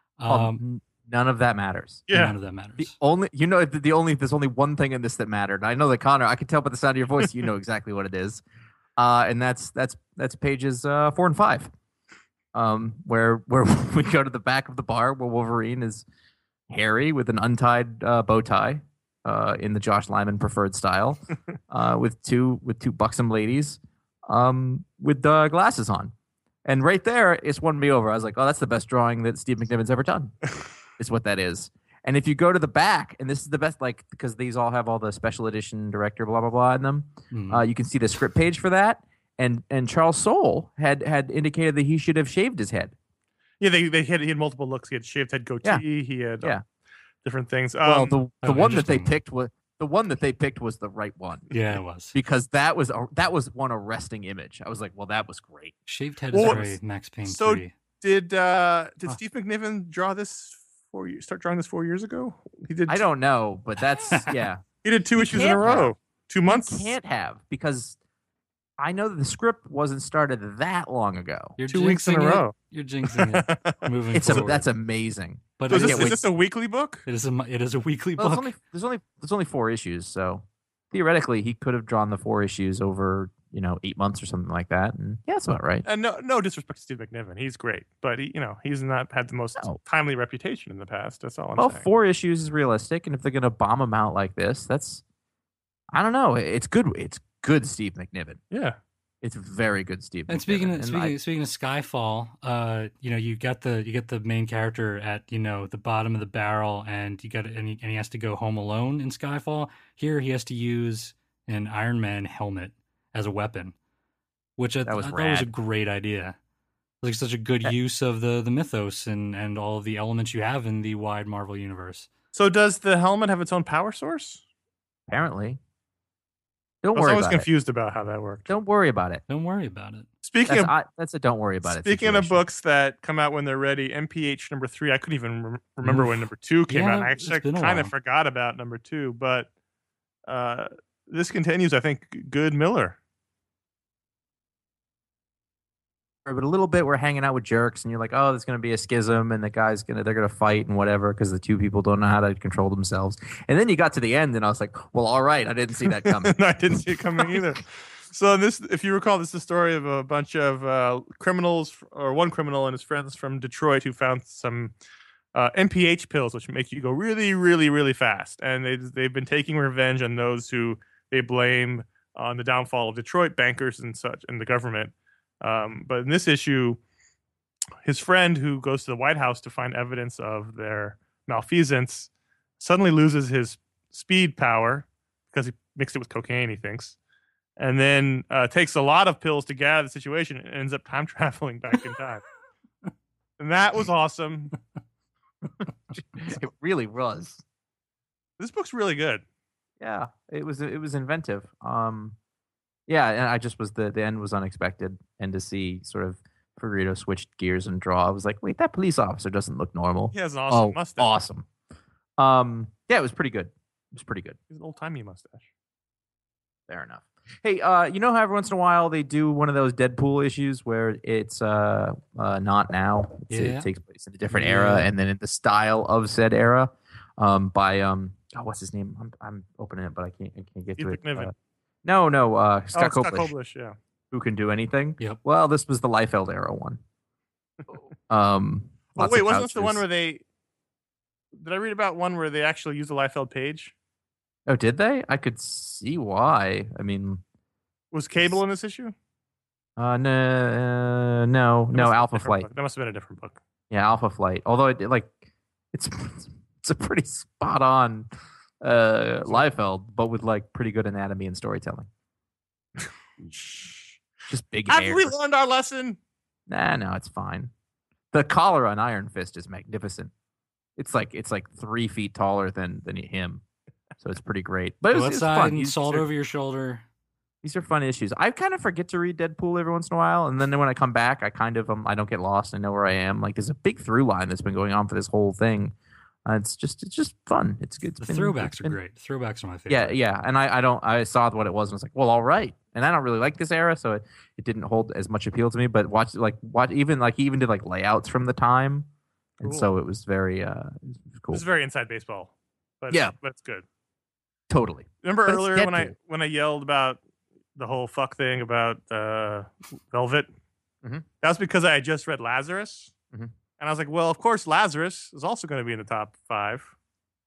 None of that matters. Yeah. None of that matters. There's only one thing in this that mattered. And I know that Connor, I can tell by the sound of your voice, you know exactly what it is. And that's pages 4 and 5. Where we go to the back of the bar where Wolverine is hairy with an untied bow tie, in the Josh Lyman preferred style, with two buxom ladies, with glasses on. And right there, it's won me over. I was like, oh, that's the best drawing that Steve McNiven's ever done. Is what that is. And if you go to the back, and this is the best, like, because these all have all the special edition director blah blah blah in them, you can see the script page for that. And Charles Soule had indicated that he should have shaved his head. Yeah, he had multiple looks. He had shaved head goatee. Yeah. He had different things. Well, the one that they picked was the right one. Yeah, it was. Because that was one arresting image. I was like, well, that was great. Shaved head is very Max Payne 3. Did Steve McNiven draw this start drawing this 4 years ago? He did. I don't know, but that's yeah. He did 2 issues in a row. 2 months. Can't have, because I know that the script wasn't started that long ago. You're 2 weeks in a jinxing it. row. You're jinxing it. Moving forward. That's amazing. But So is this a weekly book? It is a weekly Well, book. there's only 4 issues, so theoretically he could have drawn the 4 issues over 8 months or something like that. And yeah, that's about right. And no disrespect to Steve McNiven, he's great, but he's not had the most timely reputation in the past. That's all I'm saying. 4 issues is realistic, and if they're gonna bomb him out like this, I don't know. It's good. It's good, Steve McNiven. Yeah. It's very good, Steve. And speaking of Skyfall, you get the main character at the bottom of the barrel, and he has to go home alone in Skyfall. Here he has to use an Iron Man helmet as a weapon, which I thought was a great idea. Like such a good use of the mythos and all of the elements you have in the wide Marvel universe. So does the helmet have its own power source? Apparently. I was always confused about how that worked. Don't worry about it. Don't worry about it. That's a don't worry about it. Speaking of books that come out when they're ready, MPH #3. I couldn't even remember when #2 came out. I actually kind of forgot about #2, but this continues. I think good Miller. But a little bit, we're hanging out with jerks, and you're like, oh, there's going to be a schism, and they're going to fight and whatever, because the two people don't know how to control themselves. And then you got to the end, and I was like, well, all right, I didn't see that coming. I didn't see it coming either. So this, if you recall, this is the story of a bunch of criminals, or one criminal and his friends from Detroit, who found some MPH pills, which make you go really, really, really fast. And they've been taking revenge on those who they blame on the downfall of Detroit bankers and such, and the government. But in this issue, his friend, who goes to the White House to find evidence of their malfeasance, suddenly loses his speed power because he mixed it with cocaine, he thinks, and then takes a lot of pills to get out of the situation and ends up time traveling back in time. And that was awesome. It really was. This book's really good. Yeah, it was inventive. Yeah, and I just was the end was unexpected, and to see sort of Figueredo switch gears and draw, I was like, wait, that police officer doesn't look normal. He has an awesome mustache. Awesome. Yeah, it was pretty good. It was pretty good. He's an old timey mustache. Fair enough. Hey, you know how every once in a while they do one of those Deadpool issues where it's not now. It takes place in a different era, and then in the style of said era. By what's his name? I'm opening it, but I can't get to it. No, Scott Koblish, yeah. Who can do anything? Yep. Well, this was the Liefeld era one. Wait, wasn't this the one where they? Did I read about one where they actually used the Liefeld page? Oh, did they? I could see why. I mean, was Cable in this issue? No, Alpha Flight. Book. That must have been a different book. Yeah, Alpha Flight. Although it's a pretty spot on Liefeld, but with like pretty good anatomy and storytelling. Just big hair. Have we learned our lesson? No, it's fine. The collar on Iron Fist is magnificent. It's like 3 feet taller than him, so it's pretty great. But it's fun. And salt over your shoulder. These are fun issues. I kind of forget to read Deadpool every once in a while, and then when I come back, I kind of I don't get lost. I know where I am. Like there's a big through line that's been going on for this whole thing. It's just fun. It's good. The throwbacks are great. Throwbacks are my favorite. Yeah. And I saw what it was and I was like, well, all right. And I don't really like this era, so it didn't hold as much appeal to me. But he even did like layouts from the time, and so it was very cool. It's very inside baseball, but it's good. Totally. Remember earlier when I yelled about the whole fuck thing about Velvet? Mm-hmm. That was because I had just read Lazarus. Mm-hmm. And I was like, well, of course, Lazarus is also going to be in the top 5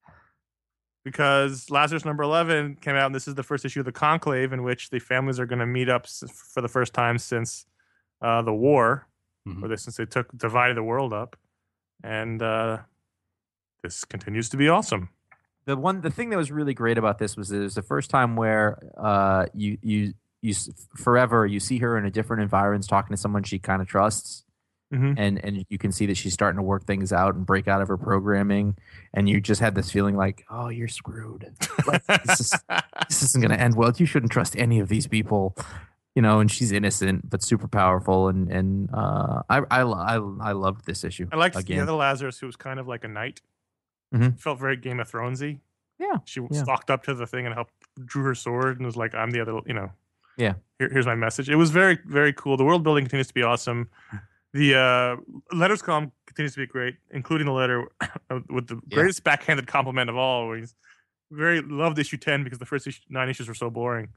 because Lazarus number 11 came out, and this is the first issue of the Conclave in which the families are going to meet up for the first time since the war, since they divided the world up, and this continues to be awesome. The thing that was really great about this was it was the first time where you forever you see her in a different environment talking to someone she kind of trusts. Mm-hmm. And you can see that she's starting to work things out and break out of her programming, and you just had this feeling like, oh, you're screwed. This isn't going to end well. You shouldn't trust any of these people, And she's innocent but super powerful, and I loved this issue. I liked the other Lazarus, who was kind of like a knight. Mm-hmm. Felt very Game of Thronesy. Yeah, she stalked up to the thing and drew her sword and was like, "I'm the other." Yeah. Here's my message. It was very, very cool. The world building continues to be awesome. The letters column continues to be great, including the letter with the greatest backhanded compliment of all. Where he's loved issue 10 because the first 9 issues were so boring.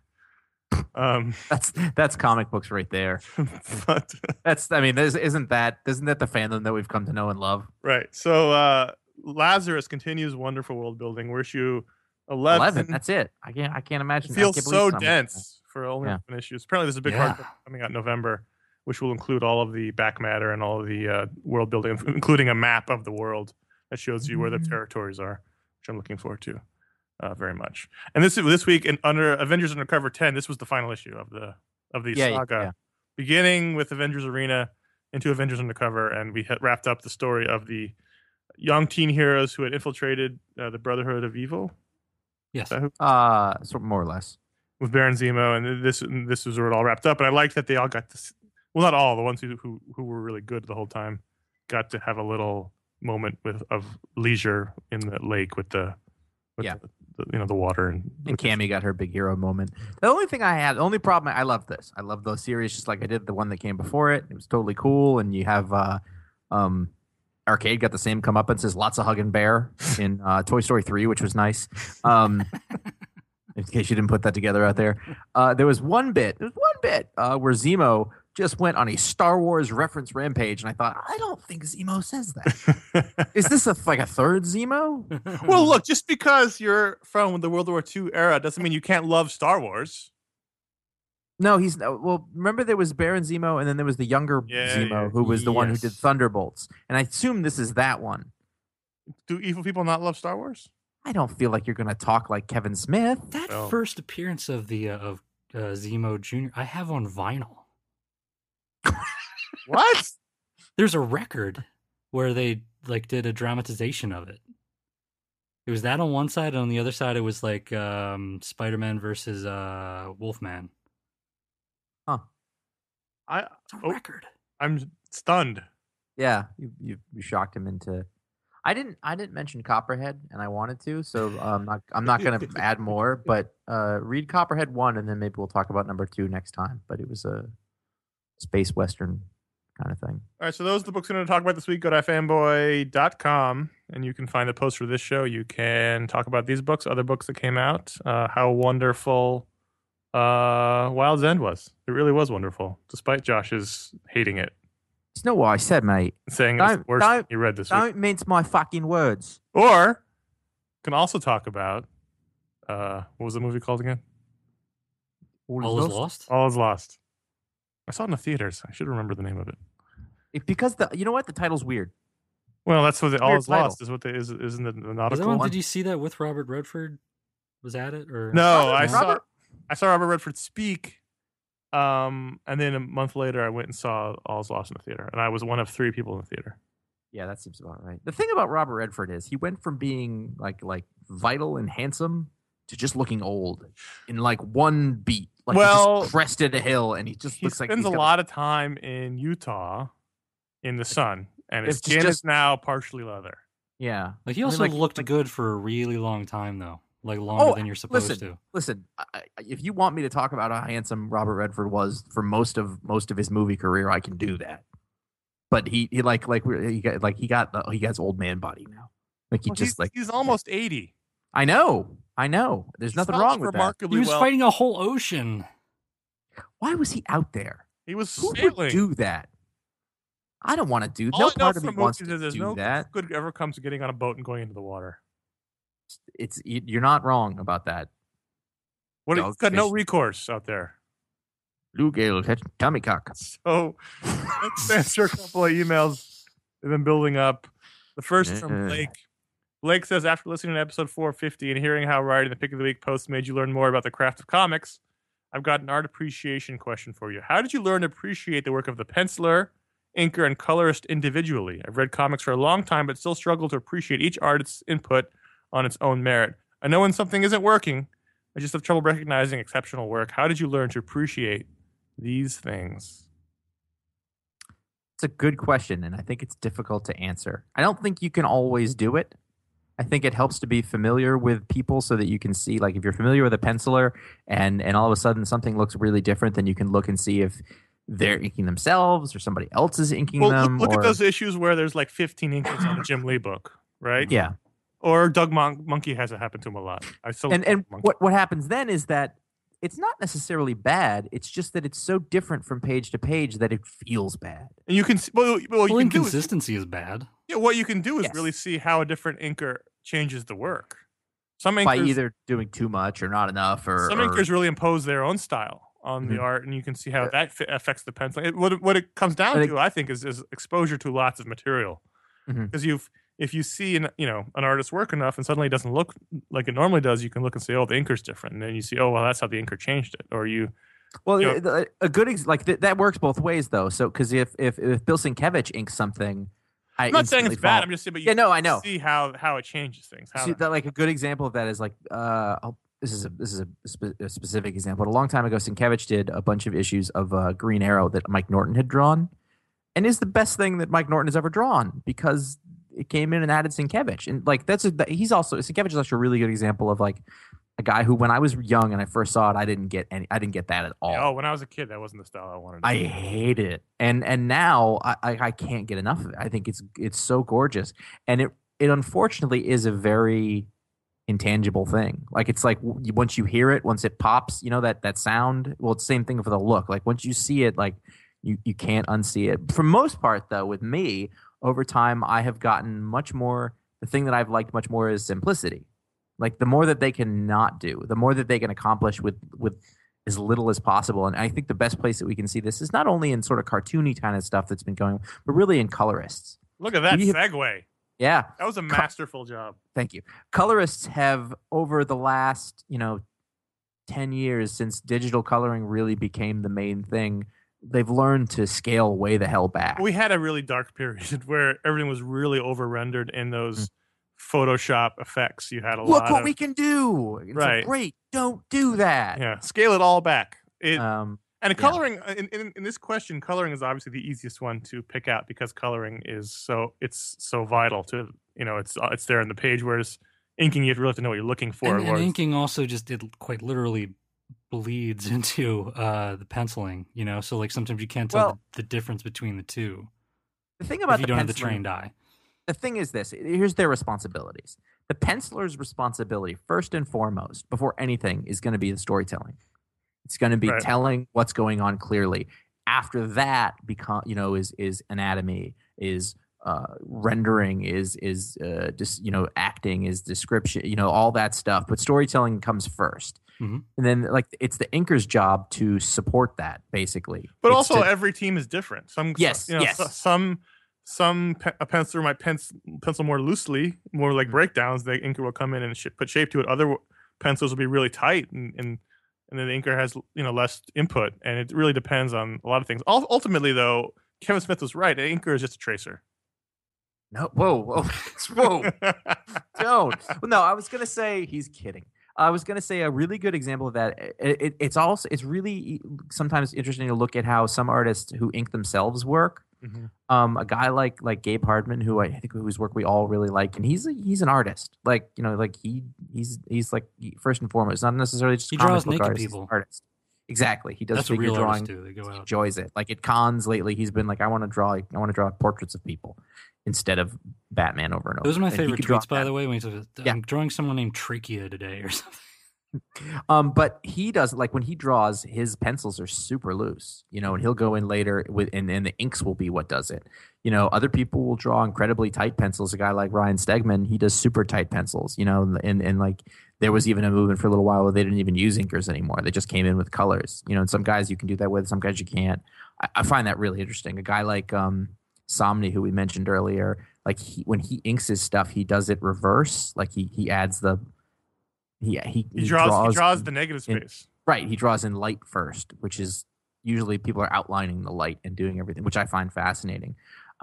That's comic books right there. But isn't that the fandom that we've come to know and love? Right. So Lazarus continues wonderful world building. We're issue 11. That's it. I can't imagine. It feels so dense for only 11 issues. Apparently, there's a big hardcover coming out in November, which will include all of the back matter and all of the world building, including a map of the world that shows you where the territories are, which I'm looking forward to very much. And this week, under Avengers Undercover 10, this was the final issue of the saga, beginning with Avengers Arena into Avengers Undercover, and we had wrapped up the story of the young teen heroes who had infiltrated the Brotherhood of Evil. Yes, sort of more or less, with Baron Zemo, and this was where it all wrapped up. And I liked that they all got to. Well, not all. The ones who were really good the whole time got to have a little moment of leisure in the lake with the water and Cammy got her big hero moment. The only problem, I love this. I love those series just like I did the one that came before it. It was totally cool, and you have Arcade got the same comeuppance as Lots of Huggin' Bear in Toy Story 3, which was nice. In case you didn't put that together out there, there was one bit where Zemo just went on a Star Wars reference rampage, and I thought, I don't think Zemo says that. Is this like a third Zemo? Well, look, just because you're from the World War II era doesn't mean you can't love Star Wars. No, remember there was Baron Zemo, and then there was the younger Zemo, who was the one who did Thunderbolts. And I assume this is that one. Do evil people not love Star Wars? I don't feel like you're going to talk like Kevin Smith. That first appearance of Zemo Jr., I have on vinyl. What? There's a record where they like did a dramatization of it. It was that on one side, and on the other side, it was like Spider-Man versus Wolfman. Huh. It's a record. I'm stunned. Yeah, you shocked him into. I didn't mention Copperhead, and I wanted to, so I'm not going to add more. But read Copperhead 1, and then maybe we'll talk about number 2 next time. But it was a space western kind of thing. All right, so those are the books we're going to talk about this week. Go to fanboy.com, and you can find the post for this show. You can talk about these books, other books that came out, how wonderful Wild's End was. It really was wonderful, despite Josh's hating it. It's not what I said, mate. Saying it's the worst thing you read this week. Don't mince my fucking words. Or can also talk about what was the movie called again? All is Lost? All is Lost. I saw it in the theaters. I should remember the name of it. Because you know what? The title's weird. Well, that's what All is title. Lost is. What the, isn't the Was that nautical one, one? did you see that with Robert Redford? Was that it? Or No, I Robert? saw Robert Redford speak. And then a month later, I went and saw All is Lost in the theater, and I was one of 3 people in the theater. Yeah, that seems about right. The thing about Robert Redford is he went from being like vital and handsome to just looking old in like one beat. Like he just crested a hill, and he just looks like He spends he's a got- lot of time in Utah, in the sun, and his It's skin is just- now partially leather. Yeah, like he I mean, also like- looked like- good for a really long time though. Like longer than you're supposed to. Listen, if you want me to talk about how handsome Robert Redford was for most of his movie career, I can do that. But he got old man body now. Like He's almost 80. I know. There's nothing wrong with that. Remarkably He was well. fighting a whole ocean. Why was he out there? He was Who sailing. would do that? I don't want to do. All No I know part of me from wants movies to is there's do no that. good ever comes to getting on a boat and going into the water. You're not wrong about that. What? He's got no Dogfish. recourse out there. Lou Gale catch tummy cock. So let's answer a couple of emails that have been building up. The first from Blake. Blake says, after listening to episode 450 and hearing how writing the Pick of the Week post made you learn more about the craft of comics, I've got an art appreciation question for you. How did you learn to appreciate the work of the penciler, inker, and colorist individually? I've read comics for a long time, but still struggle to appreciate each artist's input on its own merit. I know when something isn't working, I just have trouble recognizing exceptional work. How did you learn to appreciate these things? It's a good question, and I think it's difficult to answer. I don't think you can always do it. I think it helps to be familiar with people so that you can see, like, if you're familiar with a penciler and all of a sudden something looks really different, then you can look and see if they're inking themselves or somebody else is inking them. Look at those issues where there's like 15 inkers on a Jim Lee book, right? Yeah. Or Doug Monkey has it happen to him a lot. And what happens then is that it's not necessarily bad. It's just that it's so different from page to page that it feels bad. And you can inconsistency is bad. Yeah, what you can do is Yes. really see how a different inker changes the work. Some inkers, By either doing too much or not enough, or some inkers really impose their own style on the art, and you can see how that affects the penciling. What it comes down to, I think, is exposure to lots of material. Because if you see an artist's work enough, and suddenly it doesn't look like it normally does, you can look and say, oh, the inker's different, and then you see, oh, well, that's how the inker changed it, or you. A good that works both ways though. So because if Bill Sienkiewicz inks something, I'm not saying it's bad. I'm just saying, but you I know. see how it changes things. See, like a good example of that is like this is a specific example. But a long time ago, Sienkiewicz did a bunch of issues of Green Arrow that Mike Norton had drawn, and is the best thing that Mike Norton has ever drawn because it came in and added Sienkiewicz, and like Sienkiewicz is actually a really good example of like a guy who, when I was young and I first saw it, I didn't get that at all. Oh, when I was a kid, that wasn't the style I wanted. I hate it, and now I can't get enough of it. I think it's so gorgeous, and it unfortunately is a very intangible thing. Like it's like once you hear it, once it pops, that sound. Well, it's the same thing for the look. Like once you see it, like you can't unsee it. For most part, though, with me, over time, I have gotten much more. The thing that I've liked much more is simplicity. Like the more that they can not do, the more that they can accomplish with as little as possible. And I think the best place that we can see this is not only in sort of cartoony kind of stuff that's been going, but really in colorists. Look at that segue. Yeah. That was a masterful job. Thank you. Colorists have, over the last, 10 years since digital coloring really became the main thing, they've learned to scale way the hell back. We had a really dark period where everything was really over rendered in those Photoshop effects. You had a lot. Look what we can do. It's Right. like, great. Don't do that. Yeah, scale it all back. And yeah. coloring in this question, coloring is obviously the easiest one to pick out because coloring is so vital to it's there on the page. Whereas inking, you really have to know what you're looking for. And inking also just it quite literally bleeds into the penciling. So like sometimes you can't tell the difference between the two. The thing about if you don't have the trained eye. The thing is this. Here's their responsibilities. The penciler's responsibility, first and foremost, before anything, is going to be the storytelling. It's going to be telling what's going on clearly. After that, is anatomy, is rendering, is just acting, is description, all that stuff. But storytelling comes first, and then it's the inker's job to support that basically. But also, every team is different. A penciler might pencil more loosely, more like breakdowns. The inker will come in and put shape to it. Other pencils will be really tight and then the inker has less input, and it really depends on a lot of things. Ultimately, though, Kevin Smith was right. An inker is just a tracer. No, whoa! Don't. Well, no, I was gonna say he's kidding. I was gonna say a really good example of that. It's really sometimes interesting to look at how some artists who ink themselves work. Mm-hmm. A guy like Gabe Hardman, whose work we all really like, and he's an artist. He's like first and foremost, not necessarily just he draws naked artist, people. Artist. Exactly, he does That's figure what real drawing. They go out. He enjoys it. Like at cons lately, he's been like, I want to draw portraits of people instead of Batman over and over. Those are my favorite tweets, by the way. When he says, "I'm drawing someone named Trachea today" or something. But he does when he draws, his pencils are super loose, and he'll go in later and the inks will be what does it. Other people will draw incredibly tight pencils. A guy like Ryan Stegman, he does super tight pencils, and there was even a movement for a little while where they didn't even use inkers anymore. They just came in with colors, and some guys you can do that with, some guys you can't. I find that really interesting. A guy like Somni, who we mentioned earlier, when he inks his stuff, he does it reverse. He adds the He draws the negative space. Right. He draws in light first, which is usually people are outlining the light and doing everything, which I find fascinating.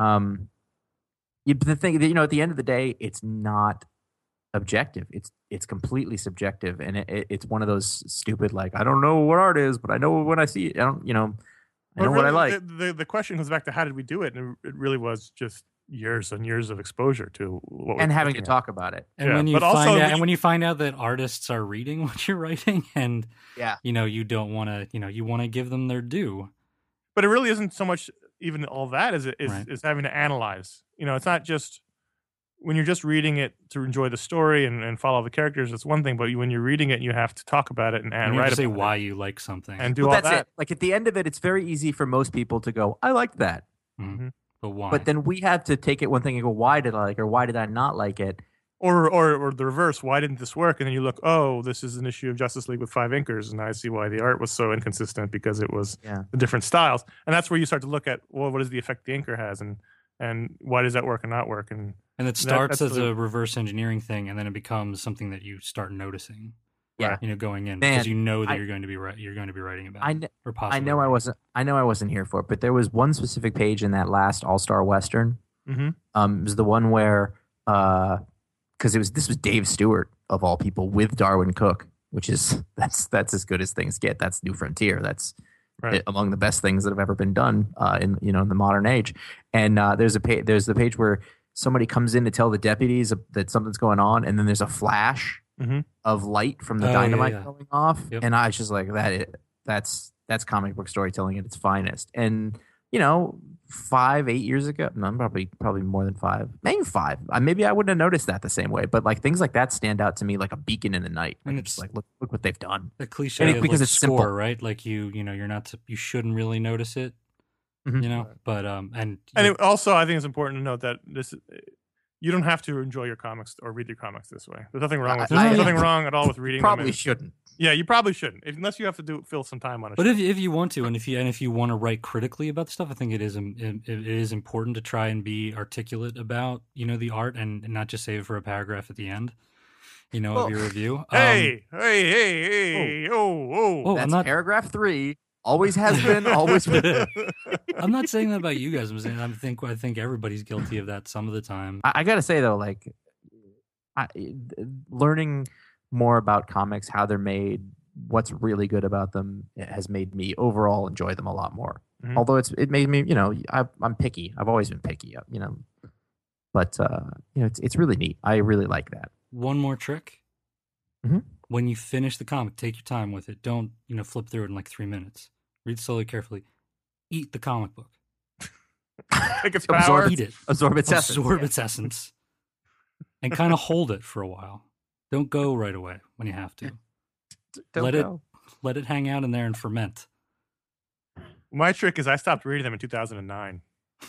The thing, at the end of the day, it's not objective. It's completely subjective, and it's one of those stupid I don't know what art is, but I know when I see it. I don't. I know what I like. The question comes back to how did we do it, and it really was just years and years of exposure to what and having to talk about it. And when you find out that artists are reading what you're writing, and you don't want to, you want to give them their due. But it really isn't so much even all that is having to analyze. It's not just when you're just reading it to enjoy the story and follow the characters. It's one thing, but when you're reading it, you have to talk about it and write about it. Say why you like something and do all that's that. It. At the end of it, it's very easy for most people to go, "I like that." Mm-hmm. But why? But then we have to take it one thing and go, why did I like it, or why did I not like it? Or the reverse, why didn't this work? And then you look, oh, this is an issue of Justice League with 5 inkers, and I see why the art was so inconsistent because it was the different styles. And that's where you start to look at, well, what is the effect the inker has, and why does that work and not work? And it starts as a reverse engineering thing, and then it becomes something that you start noticing. Yeah, going in because that you're going to be you're going to be writing about. Or possibly. I know I wasn't here for it, but there was one specific page in that last All-Star Western. Mm-hmm. It was the one where because this was Dave Stewart of all people with Darwin Cook, which is that's as good as things get. That's New Frontier. That's among the best things that have ever been done in the modern age. And there's the page where somebody comes in to tell the deputies that something's going on, and then there's a flash. Mm-hmm. Of light from the dynamite going off, and I was just like, that's comic book storytelling at its finest. And 5-8 years ago, no, probably more than 5, maybe 5. Maybe I wouldn't have noticed that the same way, but things like that stand out to me like a beacon in the night. And it's just look what they've done. The cliche because it's score, simple, right? You're not you shouldn't really notice it, But and also I think it's important to note that this. You don't have to enjoy your comics or read your comics this way. There's nothing wrong with There's nothing wrong at all with reading them. Probably shouldn't. Yeah, you probably shouldn't, unless you have to fill some time on it. But if you want to, and if you want to write critically about stuff, I think it is important to try and be articulate about the art and not just save it for a paragraph at the end, of your review. Hey, oh! That's paragraph 3. Always has been, always been. I'm not saying that about you guys. I'm saying I think everybody's guilty of that some of the time. I gotta say though, like, learning more about comics, how they're made, what's really good about them, has made me overall enjoy them a lot more. Mm-hmm. Although it made me, I'm picky. I've always been picky, but it's really neat. I really like that. One more trick. Mm-hmm. When you finish the comic, take your time with it. Don't flip through it in like 3 minutes. Read slowly, carefully. Eat the comic book. Take its power. Eat it. Absorb its essence. Absorb its essence. And kind of hold it for a while. Don't go right away when you have to. Let it hang out in there and ferment. My trick is I stopped reading them in 2009.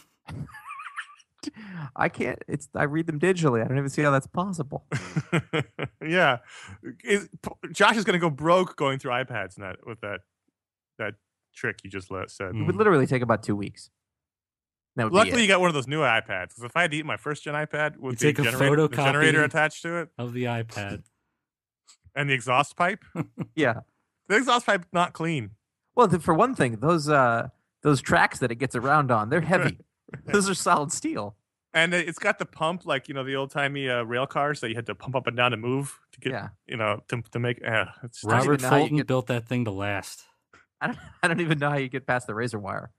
I can't. I read them digitally. I don't even see how that's possible. Yeah, Josh is going to go broke going through iPads with that trick you just said. It would literally take about 2 weeks. Luckily, you got one of those new iPads. Because if I had to eat my first gen iPad with the generator attached to it of the iPad and the exhaust pipe, yeah, the exhaust pipe not clean. Well, for one thing, those tracks that it gets around on, they're heavy. Those are solid steel. And it's got the pump, like, the old-timey rail cars that you had to pump up and down to move to get, to make. Robert Fulton built that thing to last. I don't even know how you get past the razor wire.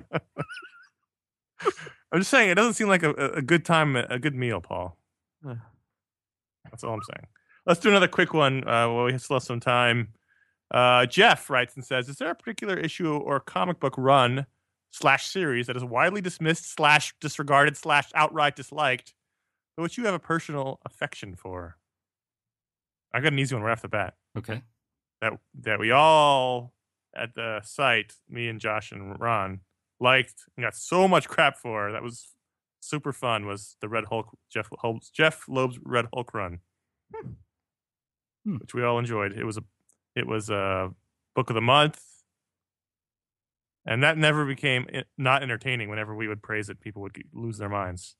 I'm just saying, it doesn't seem like a good time, a good meal, Paul. That's all I'm saying. Let's do another quick one while we still have some time. Jeff writes and says, is there a particular issue or comic book run / series that is widely dismissed / disregarded / outright disliked, but which you have a personal affection for? I got an easy one right off the bat. Okay. That we all at the site, me and Josh and Ron, liked and got so much crap for. That was super fun. Was the Red Hulk, Jeff Loeb's Red Hulk run, which we all enjoyed. It was a book of the month. And that never became not entertaining. Whenever we would praise it, people would lose their minds.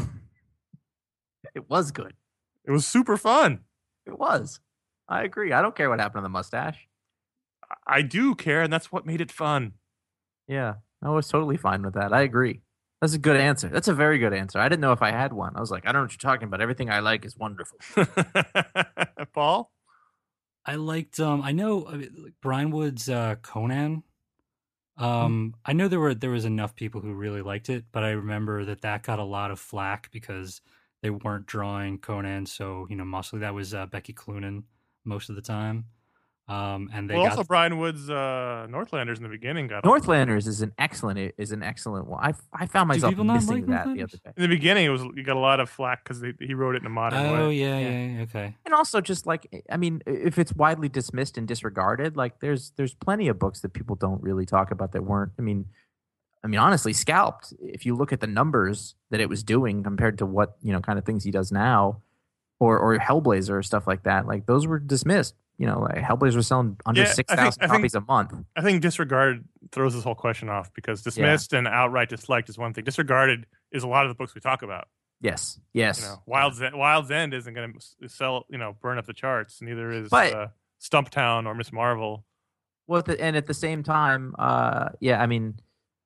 It was good. It was super fun. It was. I agree. I don't care what happened to the mustache. I do care, and that's what made it fun. Yeah, I was totally fine with that. I agree. That's a good answer. That's a very good answer. I didn't know if I had one. I was like, I don't know what you're talking about. Everything I like is wonderful. Paul? I liked, Brian Wood's Conan. I know there was enough people who really liked it, but I remember that got a lot of flack because they weren't drawing Conan so muscly. That was Becky Cloonan most of the time. And they also Brian Wood's Northlanders in the beginning got Northlanders is an excellent one. I found myself missing that the other day. In the beginning, you got a lot of flack because he wrote it in a modern way. Oh yeah, okay. And also, just like, I mean, if it's widely dismissed and disregarded, like there's plenty of books that people don't really talk about that weren't. I mean, honestly, Scalped. If you look at the numbers that it was doing compared to what kind of things he does now, or Hellblazer or stuff like that, like those were dismissed. Like Hellblazer was selling under 6,000 copies a month. I think disregarded throws this whole question off because dismissed and outright disliked is one thing. Disregarded is a lot of the books we talk about. Yes. Wild's End isn't going to sell, burn up the charts. Neither is Stumptown or Miss Marvel. Well, and at the same time, I mean,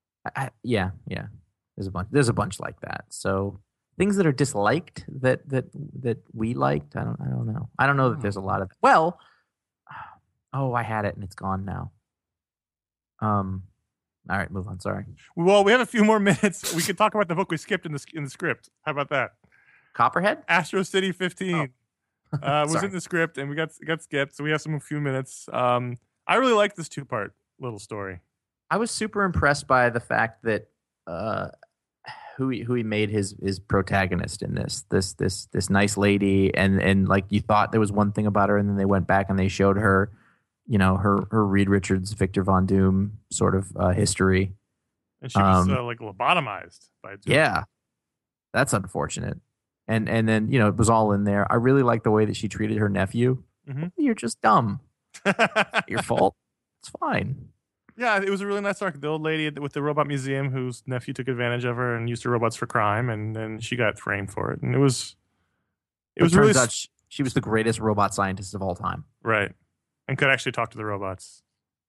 there's a bunch like that. So things that are disliked that we liked, I don't know. I don't know that there's a lot of. Well. Oh, I had it and it's gone now. All right, move on. Sorry. Well, we have a few more minutes. We could talk about the book we skipped in the script. How about that? Copperhead? Astro City 15 was in the script, and we got skipped, so we have a few minutes. I really like this 2-part little story. I was super impressed by the fact that who he made his protagonist in this nice lady, and like you thought there was one thing about her, and then they went back and they showed her. Her Reed Richards, Victor Von Doom sort of history. And she was like lobotomized by Doom. Yeah. That's unfortunate. And then, it was all in there. I really like the way that she treated her nephew. Mm-hmm. You're just dumb. It's not your fault. It's fine. Yeah, it was a really nice arc. The old lady with the robot museum whose nephew took advantage of her and used her robots for crime, and then she got framed for it. And it was really out she was the greatest robot scientist of all time. Right. And could actually talk to the robots.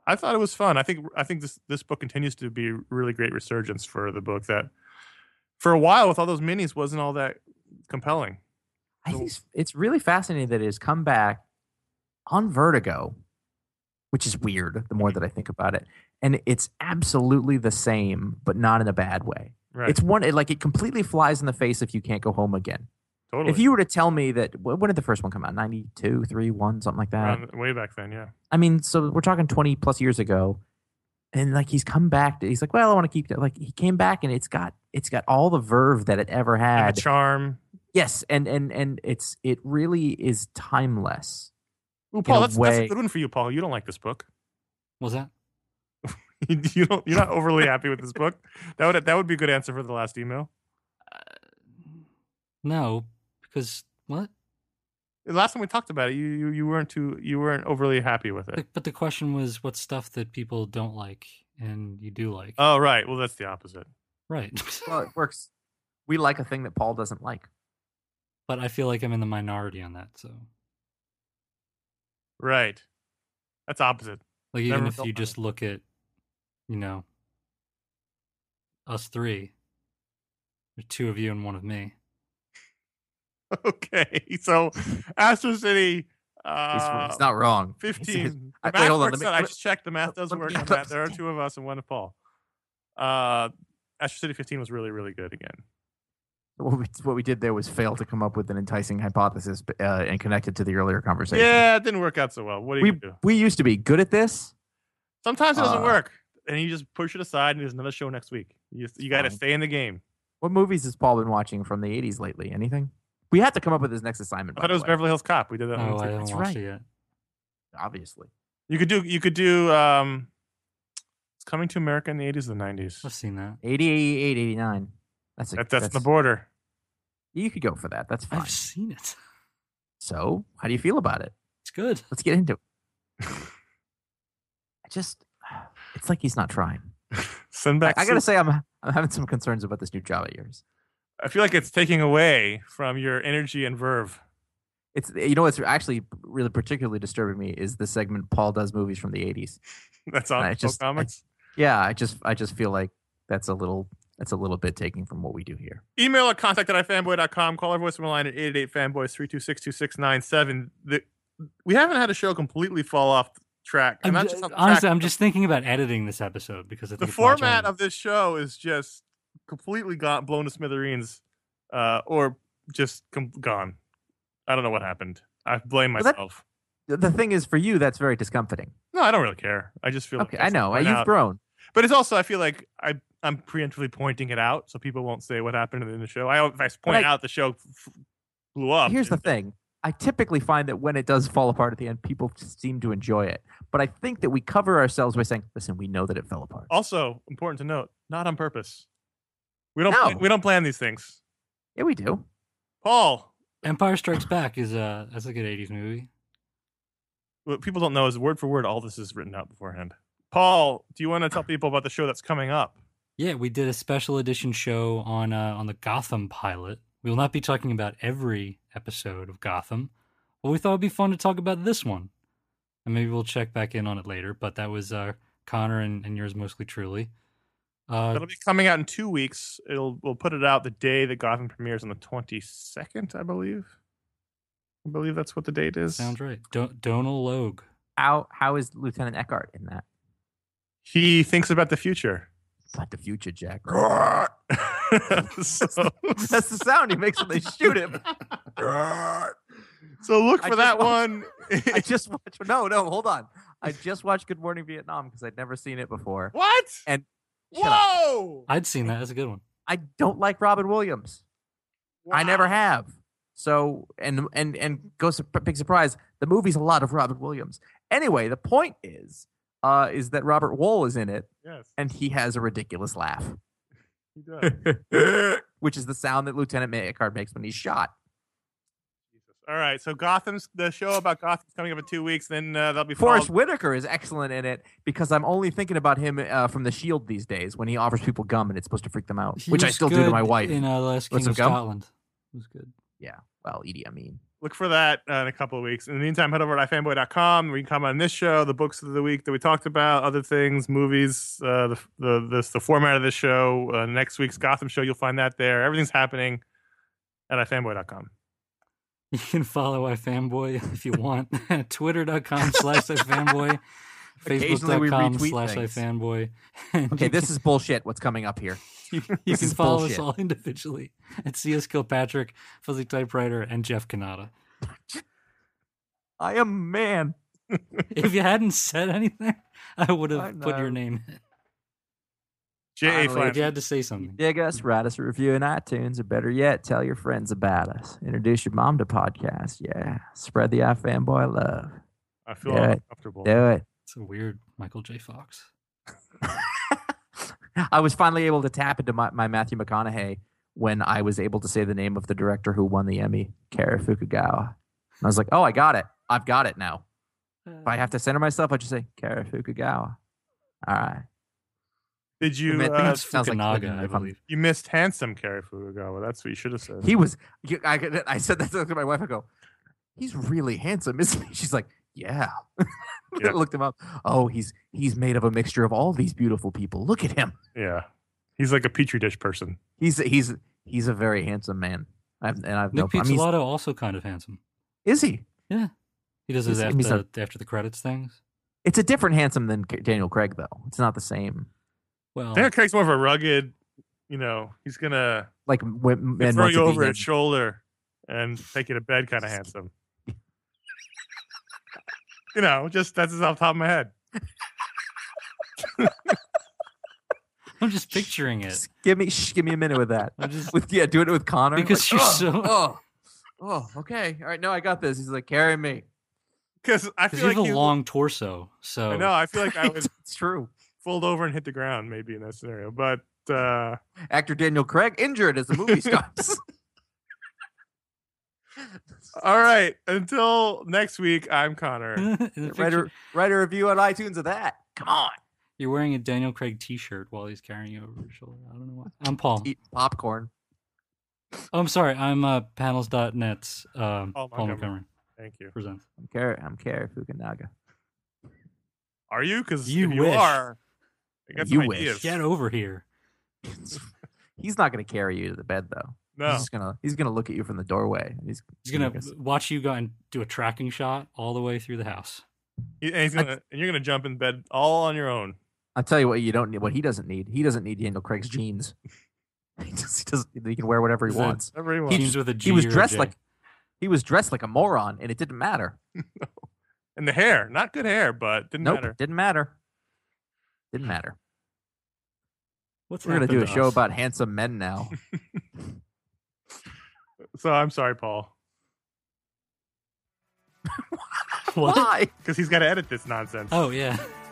I thought it was fun. I think this book continues to be really great resurgence for the book that for a while with all those minis wasn't all that compelling. I think it's really fascinating that it has come back on Vertigo, which is weird the more that I think about it. And it's absolutely the same, but not in a bad way. Right. It completely flies in the face if you can't go home again. Totally. If you were to tell me that, when did the first one come out? 92, 3, 1, something like that? Way back then, yeah. I mean, so we're talking 20 plus years ago. And like he's come back. He's like, well, I want to keep that. Like he came back and it's got all the verve that it ever had. And the charm. Yes, and it really is timeless. Ooh, Paul, that's a good one for you, Paul. You don't like this book. What's that? You're not overly happy with this book. That would be a good answer for the last email. No, because what? The last time we talked about it, you weren't overly happy with it. But the question was, what stuff that people don't like and you do like? Oh, right. Well, that's the opposite. Right. Well, it works. We like a thing that Paul doesn't like. But I feel like I'm in the minority on that, so. Right. That's opposite. Like, even if you just look at, us three, there's two of you and one of me. Okay, so Astro City. He's not wrong. 15. Wait, hold on. I just checked. The math doesn't work on that. There are two of us and one of Paul. Astro City 15 was really, really good again. What we did there was fail to come up with an enticing hypothesis and connect it to the earlier conversation. Yeah, it didn't work out so well. What do you do? We used to be good at this. Sometimes it doesn't work, and you just push it aside, and there's another show next week. You got to stay in the game. What movies has Paul been watching from the 80s lately? Anything? We had to come up with his next assignment. I thought it was Beverly Hills Cop. We did that. Oh, I haven't watched it yet. Obviously, you could do. It's Coming to America in the 80s, the 90s. I've seen that. 88, 89. That's the border. You could go for that. That's fine. I've seen it. So, how do you feel about it? It's good. Let's get into it. It's like he's not trying. Send back. I gotta say, I'm having some concerns about this new job of yours. I feel like it's taking away from your energy and verve. It's what's actually really particularly disturbing me is the segment Paul does movies from the 80s. That's on Comics. I just feel like that's a little bit taking from what we do here. Email at contact@ifanboy.com. Call our voicemail line at 888-FANBOYS-326-2697. We haven't had a show completely fall off track. I'm just thinking about editing this episode because I think the format of this show is just completely blown to smithereens, or just gone. I don't know what happened. I blame myself. The thing is, for you, that's very discomforting. No, I don't really care. I just feel okay. I know you've grown, but it's also I feel like I'm preemptively pointing it out so people won't say what happened in the show. If I point out the show blew up. Here's the thing. I typically find that when it does fall apart at the end, people seem to enjoy it. But I think that we cover ourselves by saying, listen, we know that it fell apart. Also, important to note, not on purpose. We don't plan these things. Yeah, we do. Paul. Empire Strikes Back that's a good 80s movie. What people don't know is word for word, all this is written out beforehand. Paul, do you want to tell people about the show that's coming up? Yeah, we did a special edition show on the Gotham pilot. We will not be talking about every episode of Gotham, but we thought it'd be fun to talk about this one. And maybe we'll check back in on it later, but that was Connor and yours mostly truly. It'll be coming out in 2 weeks. We'll put it out the day that Gotham premieres on the 22nd, I believe. I believe that's what the date is. Sounds right. Donal Logue. How is Lieutenant Eckhart in that? He thinks about the future. About the future, Jack. That's the sound he makes when they shoot him. So look for that one. I just watched. No, hold on. I just watched Good Morning Vietnam because I'd never seen it before. What? And whoa! I'd seen that. That's a good one. I don't like Robin Williams. Wow. I never have. So and big surprise. The movie's a lot of Robin Williams. Anyway, the point is that Robert Wool is in it. Yes. And he has a ridiculous laugh. He does. Which is the sound that Lieutenant Eckhart makes when he's shot. All right, so the show about Gotham's coming up in 2 weeks. Then that'll be Forrest Whitaker is excellent in it because I'm only thinking about him from The Shield these days when he offers people gum and it's supposed to freak them out, which I still do to my wife. In Last King of Scotland, it was good. Yeah, well, Edie, I mean, look for that in a couple of weeks. In the meantime, head over to ifanboy.com where you can comment on this show, the books of the week that we talked about, other things, movies, the format of this show, next week's Gotham show. You'll find that there. Everything's happening at ifanboy.com. You can follow iFanboy if you want. Twitter.com/iFanboy. Occasionally we retweet Facebook.com/iFanboy. Okay, this is bullshit. What's coming up here? You can follow us all individually at CS Kilpatrick, Fuzzy Typewriter, and Jeff Kanata. I am a man. If you hadn't said anything, I would have put your name in. J.A. If you had to say something. Dig us, write us a review in iTunes, or better yet, tell your friends about us. Introduce your mom to podcast. Yeah. Spread the iFanboy love. I feel uncomfortable. Do it. It's a weird Michael J. Fox. I was finally able to tap into my Matthew McConaughey when I was able to say the name of the director who won the Emmy, Kara Fukugawa. And I was like, oh, I got it. I've got it now. If I have to center myself, I just say Kara Fukugawa. All right. Did you? Sounds Fukunaga, I believe. You missed handsome Kara Fukugawa. That's what you should have said. He was. I said that to my wife. I go, he's really handsome, isn't he? She's like, yeah. I looked him up. Oh, he's made of a mixture of all these beautiful people. Look at him. Yeah, he's like a petri dish person. He's a very handsome man. I've Nick Pizzolatto also kind of handsome. Is he? Yeah, he does his after the credits things. It's a different handsome than Daniel Craig, though. It's not the same. Well, Daniel Craig's more of a rugged. He's gonna like throw you over his shoulder and take you to bed, kind of handsome. Just that's off the top of my head. I'm just picturing it. Just give me a minute with that. Doing it with Connor because you're okay, all right. No, I got this. He's like, carry me because I feel like you have a long torso. So I know. I feel like I would. It's true. Fold over and hit the ground, maybe in that scenario. But actor Daniel Craig injured as the movie starts. All right. Until next week, I'm Connor. Write a review on iTunes of that. Come on. You're wearing a Daniel Craig T-shirt while he's carrying you over his shoulder. I don't know why. I'm Paul. Eat popcorn. Oh, I'm sorry. I'm panels.net's Paul Montgomery. Thank you. Presents. I'm Kara Fukunaga. Are you? Because you if you are, I got you some wish. ideas. Get over here. He's not going to carry you to the bed, though. No. He's gonna look at you from the doorway. He's gonna watch you go and do a tracking shot all the way through the house. And you're gonna jump in bed all on your own. I'll tell you what you don't need. What he doesn't need. He doesn't need Daniel Craig's jeans. He can wear whatever he wants. Whatever he wants. Jeans with a G. He was dressed like a moron, and it didn't matter. No. And the hair, not good hair, but didn't matter. Didn't matter. Didn't matter. We're gonna do a show about handsome men now. So I'm sorry, Paul. Why? Because he's got to edit this nonsense. Oh, yeah.